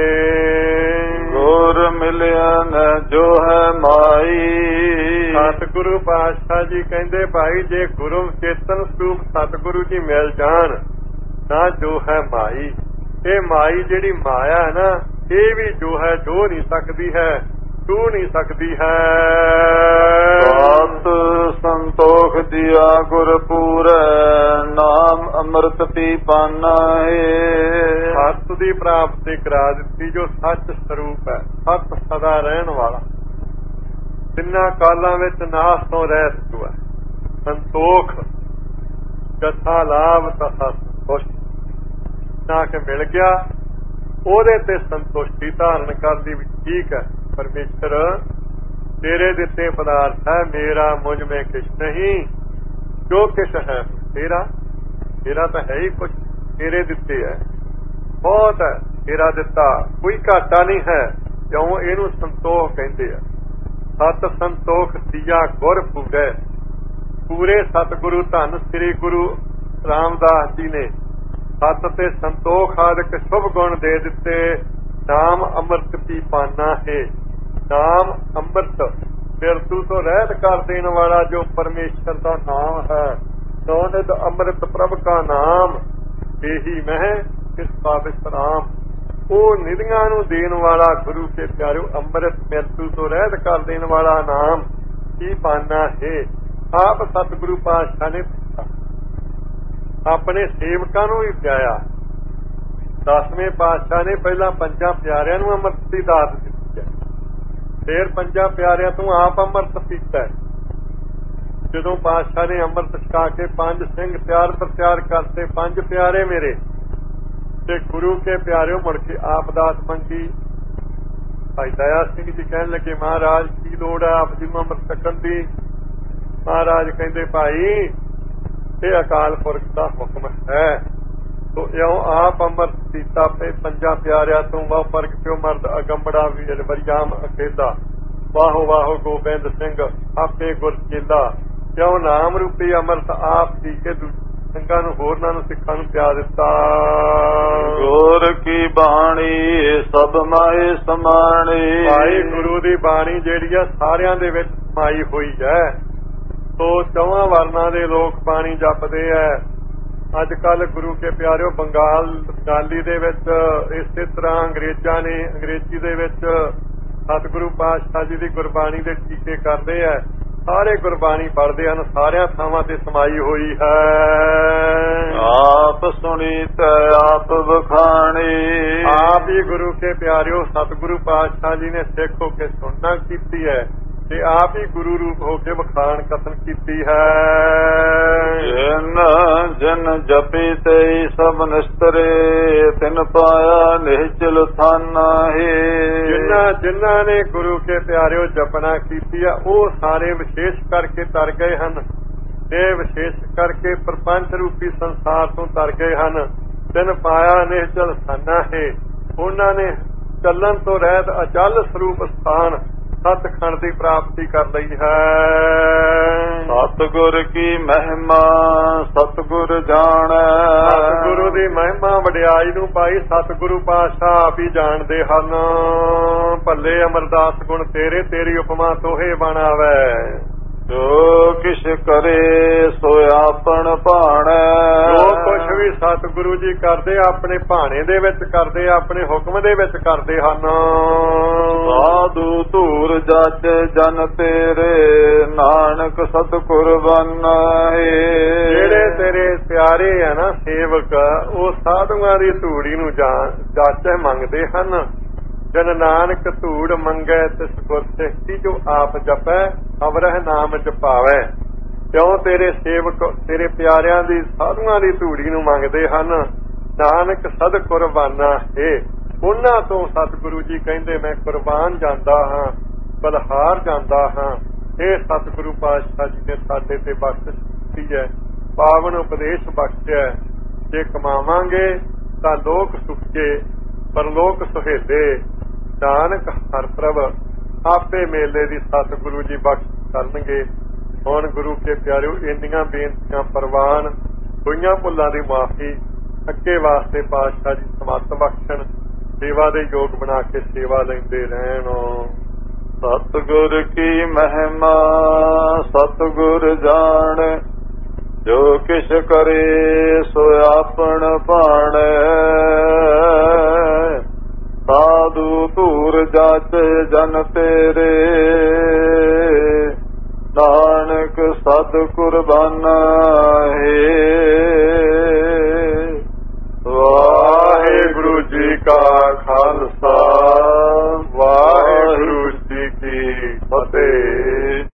ਗੁਰ ਮਿਲਿਆ ਨ ਜੋ ਹੈ ਮਾਈ। ਸਤਿਗੁਰੂ ਪਾਤਸ਼ਾਹ ਜੀ ਕਹਿੰਦੇ ਭਾਈ ਜੇ ਗੁਰੂ ਚੇਤਨ ਸਰੂਪ ਸਤਿਗੁਰੂ ਜੀ ਮਿਲ ਜਾਣ ਨਾ ਜੋ ਹੈ ਮਾਈ। ਇਹ ਮਾਈ ਜਿਹੜੀ ਮਾਇਆ ਹੈ ਨਾ, ਇਹ ਵੀ ਜੋ ਹੈ ਜੋ ਨਹੀਂ ਸਕਦੀ ਹੈ। ਛੂ ਨਹੀਂ ਸਕਦੀ ਹੈ। ਸਤ ਸੰਤੋਖ ਦਿਆ ਗੁਰ ਪੂਰੈ, ਨਾਮ ਅੰਮ੍ਰਿਤ ਪੀ ਪਾਨਾ ਹੈ। ਸਤ ਦੀ ਪ੍ਰਾਪਤੀ ਕਰਾ ਦਿੱਤੀ ਜੋ ਸੱਚ ਸਰੂਪ ਹੈ, ਸਤ ਸਦਾ ਰਹਿਣ ਵਾਲਾ, ਤਿੰਨਾਂ ਕਾਲਾਂ ਵਿੱਚ ਨਾਸ ਤੋਂ ਰਹਿਤ ਹੈ। ਸੰਤੋਖ ਜਥਾ ਲਾਭ ਤਥਾ ਸੰਤੁਸ਼ਟ ਨਾ ਕੇ ਮਿਲ ਗਿਆ, ਉਹਦੇ ਤੇ ਸੰਤੁਸ਼ਟੀ ਧਾਰਨ ਕਰਦੀ ਵੀ ਠੀਕ ਹੈ ਪਰਮੇਸ਼ਰ ਤੇਰੇ ਦਿੱਤੇ ਪਦਾਰਥ ਹੈ, ਮੇਰਾ ਮੁਝ ਮੇ ਕਿਛ ਨਹੀਂ, ਜੋ ਕਿਛ ਹੈ ਤੇਰਾ, ਤੇਰਾ ਤਾਂ ਹੈ ਹੀ ਕੁਛ, ਤੇਰੇ ਦਿੱਤੇ ਹੈ, ਬਹੁਤ ਹੈ ਤੇਰਾ ਦਿੱਤਾ, ਕੋਈ ਘਾਟਾ ਨਹੀਂ ਹੈ, ਕਿਉਂ ਇਹਨੂੰ ਸੰਤੋਖ ਕਹਿੰਦੇ ਆ। ਸਤ ਸੰਤੋਖ ਦੀਆ ਗੁਰ ਪੂਰੈ, ਪੂਰੇ ਸਤਿਗੁਰੂ ਧੰਨ ਸ੍ਰੀ ਗੁਰੂ ਰਾਮਦਾਸ ਜੀ ਨੇ ਸਤ ਤੇ ਸੰਤੋਖ ਆਦਿਕ ਸ਼ੁਭ ਗੁਣ ਦੇ ਦਿੱਤੇ। ਨਾਮ ਅੰਮ੍ਰਿਤ ਪੀ ਪਾਨਾ ਹੈ, ਨਾਮ ਅੰਮ੍ਰਿਤ ਬਿਰਤੂ ਤੋਂ ਰਹਿਤ ਕਰ ਦੇਣ ਵਾਲਾ ਜੋ ਪਰਮੇਸ਼ਰ ਦਾ ਨਾਮ ਹੈ, ਸੋਨਿਧ ਅੰਮ੍ਰਿਤ ਪ੍ਰਭ ਕਾ ਨਾਮ, ਇਹੀ ਮਹਿ ਇਸ ਕਾ ਵਿਸਰਾਮ। ਉਹ ਨਿਧੀਆਂ ਨੂੰ ਦੇਣ ਵਾਲਾ ਗੁਰੂ ਕੇ ਪਿਆਰਿਓ ਅੰਮ੍ਰਿਤ ਬਿਰਤੂ ਤੋਂ ਰਹਿਤ ਕਰ ਦੇਣ ਵਾਲਾ ਨਾਮ ਕੀ ਪਾਨਾ ਹੈ। ਆਪ ਸਤਿਗੁਰੂ ਪਾਤਸ਼ਾਹ ਨੇ ਆਪਣੇ ਸੇਵਕਾਂ ਨੂੰ ਵੀ ਪਿਆਇਆ। ਦਸਵੇਂ ਪਾਤਸ਼ਾਹ ਨੇ ਪਹਿਲਾਂ ਪੰਜਾਂ ਪਿਆਰਿਆਂ ਨੂੰ ਅੰਮ੍ਰਿਤ ਦੀ ਦਾਤ ਦਿੱਤੀ ਹੈ, ਫਿਰ ਪੰਜਾਂ ਪਿਆਰਿਆਂ ਤੋਂ ਆਪ ਅੰਮ੍ਰਿਤ ਪੀਤਾ। ਜਦੋਂ ਪਾਤਸ਼ਾਹ ਨੇ ਅੰਮ੍ਰਿਤ ਛਕਾ ਕੇ ਪੰਜ ਸਿੰਘ ਤਿਆਰ ਪ੍ਰਤਿਆਰ ਕਰਤੇ, ਪੰਜ ਪਿਆਰੇ ਮੇਰੇ, ਤੇ ਗੁਰੂ ਕੇ ਪਿਆਰਿਓ ਮੁੜ ਕੇ ਆਪ ਦਾਤ ਮੰਗੀ। ਭਾਈ ਦਇਆ ਸਿੰਘ ਜੀ ਕਹਿਣ ਲੱਗੇ ਮਹਾਰਾਜ ਕੀ ਲੋੜ ਹੈ ਆਪ ਜੀ ਨੂੰ ਅੰਮ੍ਰਿਤ ਛਕਣ ਦੀ। ਮਹਾਰਾਜ ਕਹਿੰਦੇ ਭਾਈ ਇਹ ਅਕਾਲ ਪੁਰਖ ਦਾ ਹੁਕਮ ਹੈ, ਤੋ ਇਉਂ ਆਪ ਅੰਮ੍ਰਿਤ ਪੀਤਾ ਤੇ ਪੰਜਾਂ ਪਿਆਰਿਆਂ ਤੋਂ ਵਾਹ ਫਰਕ ਪਿਓ ਮਰਦ ਅਗੰਬੜਾ ਵੀਰ ਵਰਿਆਮ ਅਕੇਲਾ, ਵਾਹੋ ਵਾਹੋ ਗੋਬਿੰਦ ਸਿੰਘ ਆਪੇ ਗੁਰ ਚੇਲਾ। ਕਿਉਂ ਨਾਮ ਰੂਪੀ ਅੰਮ੍ਰਿਤ ਆਪ ਪੀ ਕੇ ਸਿੰਘਾਂ ਨੂੰ ਹੋਰਨਾਂ ਨੂੰ ਸਿੱਖਾਂ ਨੂੰ ਪਿਆ ਦਿੱਤਾ। ਗੁਰ ਕੀ ਬਾਣੀ ਸਭ ਮਾਏ ਸਮਾਣੀ, ਭਾਈ ਗੁਰੂ ਦੀ ਬਾਣੀ ਜਿਹੜੀ ਆ ਸਾਰਿਆਂ ਦੇ ਵਿੱਚ ਸਮਾਈ ਹੋਈ ਹੈ। ਸੋ ਚੌਹਾਂ ਵਰਨਾਂ ਦੇ ਲੋਕ ਬਾਣੀ ਜਪਦੇ ਹੈ। ਅੱਜ ਕੱਲ ਗੁਰੂ ਕੇ ਪਿਆਰਿਓ ਬੰਗਾਲ ਬੰਗਾਲੀ ਦੇ ਵਿੱਚ ਇਸੇ ਤਰ੍ਹਾਂ ਅੰਗਰੇਜ਼ਾਂ ਨੇ ਅੰਗਰੇਜ਼ੀ ਦੇ ਵਿੱਚ ਸਤਿਗੁਰੂ ਪਾਤਸ਼ਾਹ ਜੀ ਦੀ ਗੁਰਬਾਣੀ ਦੇ ਟੀਕੇ ਕਰਦੇ ਹੈ। ਸਾਰੇ ਗੁਰਬਾਣੀ ਪੜ੍ਹਦੇ ਹਨ, ਸਾਰਿਆਂ ਥਾਵਾਂ ਤੇ ਸਮਾਈ ਹੋਈ ਹੈ। ਆਪ ਸੁਣੀ ਤੇ ਆਪ ਵਖਾਣੀ, ਆਪ ਹੀ ਗੁਰੂ ਕੇ ਪਿਆਰਿਓ ਸਤਿਗੁਰੂ ਪਾਤਸ਼ਾਹ ਜੀ ਨੇ ਸਿੱਖ ਹੋ ਕੇ ਸੁਣਨਾ ਕੀਤੀ ਹੈ ਤੇ ਆਪ ਹੀ ਗੁਰੂ ਰੂਪ ਹੋ ਕੇ ਵਖਾਣ ਕਥਨ ਕੀਤੀ ਹੈ। ਜਿਨ ਜਿਨ ਜਪੀ ਤੇ ਸਭ ਨਿਸਤਰੇ, ਤਿਨ ਪਾਇਆ ਨਿਹਚਲ ਥਾਨਾ ਹੈ। ਜਿਨ੍ਹਾਂ ਜਿਨ੍ਹਾਂ ਨੇ ਗੁਰੂ ਕੇ ਪਿਆਰਿਓ ਜਪਨਾ ਕੀਤੀ ਆ ਉਹ ਸਾਰੇ ਵਿਸ਼ੇਸ਼ ਕਰਕੇ ਤਰ ਗਏ ਹਨ, ਤੇ ਵਿਸ਼ੇਸ਼ ਕਰਕੇ ਪ੍ਰਪੰਚ ਰੂਪੀ ਸੰਸਾਰ ਤੋਂ ਤਰ ਗਏ ਹਨ। ਤਿਨ ਪਾਇਆ ਨਿਹਚਲ ਥਾਨਾ ਹੈ, ਉਹਨਾਂ ਨੇ ਚੱਲਣ ਤੋਂ ਰਹਿਤ ਅਚਲ ਸਰੂਪ ਸਥਾਨ ਸਤਖੰਡ ਦੀ ਪ੍ਰਾਪਤੀ ਕਰ ਲਈ ਹੈ। ਸਤਿਗੁਰ ਕੀ ਮਹਿਮਾ ਸਤਿਗੁਰ ਜਾਣੈ, ਸਤਿਗੁਰੂ ਦੀ ਮਹਿਮਾ ਵਡਿਆਈ ਨੂੰ ਭਾਈ ਸਤਿਗੁਰੂ ਪਾਤਸ਼ਾਹ ਆਪ ਹੀ ਜਾਣਦੇ ਹਨ। ਭੱਲੇ ਅਮਰਦਾਸ ਗੁਣ ਤੇਰੇ, ਤੇਰੀ ਉਪਮਾ ਤੋਹੇ ਬਣਾਵੈ। ਜੋ ਕਿਛ ਕਰੇ ਸੋ ਆਪਣ ਭਾਣੈ, ਜੋ ਕੁਛ ਵੀ ਸਤਿਗੁਰੂ ਜੀ ਕਰਦੇ ਆਪਣੇ ਭਾਣੇ ਦੇ ਵਿੱਚ ਕਰਦੇ, ਆਪਣੇ ਹੁਕਮ ਦੇ ਵਿੱਚ ਕਰਦੇ ਹਨ। ਸਾਧੂ ਧੂਰ ਜੱਜ ਜਨ ਤੇਰੇ, ਨਾਨਕ ਸਤਿਗੁਰ ਬੰਨਾ ਹੈ। ਜਿਹੜੇ ਤੇਰੇ ਪਿਆਰੇ ਆ ਨਾ ਸੇਵਕ, ਉਹ ਸਾਧੂਆਂ ਦੀ ਧੂੜੀ ਨੂੰ ਜਾਚੇ ਮੰਗਦੇ ਹਨ। ਜਨ ਨਾਨਕ ਧੂੜ ਮੰਗੈ ਤਿਸ ਗੁਰ ਸਿੱਖੀ, ਜੋ ਆਪ ਜਪੈ ਅਵਰਹਿ ਨਾਮ ਜਪਾਵੈ। ਕਿਉਂ ਤੇਰੇ ਸੇਵਕ ਤੇਰੇ ਪਿਆਰਿਆਂ ਦੀ ਸਾਧੂਆਂ ਦੀ ਧੂੜੀ ਨੂੰ ਮੰਗਦੇ ਹਨ। ਨਾਨਕ ਸਦ ਕੁਰਬਾਨਾ ਹੈ, ਉਹਨਾਂ ਤੋਂ ਸਤਿਗੁਰੂ ਜੀ ਕਹਿੰਦੇ ਮੈਂ ਕੁਰਬਾਨ ਜਾਂਦਾ ਹਾਂ, ਬਲਹਾਰ ਜਾਂਦਾ ਹਾਂ। ਇਹ ਸਤਿਗੁਰੂ ਪਾਤਸ਼ਾਹ ਜੀ ਨੇ ਸਾਡੇ ਤੇ ਬਖਸ਼ਿਸ਼ ਕੀਤੀ ਹੈ, ਪਾਵਨ ਉਪਦੇਸ਼ ਬਖਸ਼ਿਆ। ਜੇ ਕਮਾਵਾਂਗੇ ਤਾਂ ਲੋਕ ਸੁਖੇ ਪਰਲੋਕ ਸੁਹੇਲੇ, ਨਾਨਕ ਹਰ ਪ੍ਰਭ ਆਪੇ ਮੇਲੇ ਦੀ ਸਤਿਗੁਰੂ ਜੀ ਬਖਸ਼ ਕਰਨਗੇ। ਹੁਣ ਗੁਰੂ ਕੇ ਪਿਆਰਿਓ ਇੰਨੀਆਂ ਬੇਨਤੀਆਂ ਪ੍ਰਵਾਨ ਹੋਈਆਂ, ਭੁੱਲਾਂ ਦੀ ਮਾਫੀ, ਅੱਗੇ ਵਾਸਤੇ ਪਾਤਸ਼ਾਹ ਜੀ ਸਮੱਤ ਬਖਸ਼ਣ, ਸੇਵਾ ਦੇ ਯੋਗ ਬਣਾ ਕੇ ਸੇਵਾ ਲੈਂਦੇ ਰਹਿਣ। ਸਤਿਗੁਰ ਕੀ ਮਹਿਮਾ ਸਤਿਗੁਰ ਜਾਣੈ, ਜੋ ਕਿਛ ਕਰੇ ਸੋ ਆਪਣ ਭਾਣੈ। ਸਾਧ ਸਾਧੂ ਧੂਰ ਜਾਚੇ ਜਨ ਤੇਰੇ ਨਾਨਕ ਸਦ ਕੁਰਬਾਨਾ ਹੈ। ਵਾਹਿਗੁਰੂ ਜੀ ਕਾ ਖਾਲਸਾ ਵਾਹਿਗੁਰੂ ਜੀ ਕੀ ਫਤਿਹ।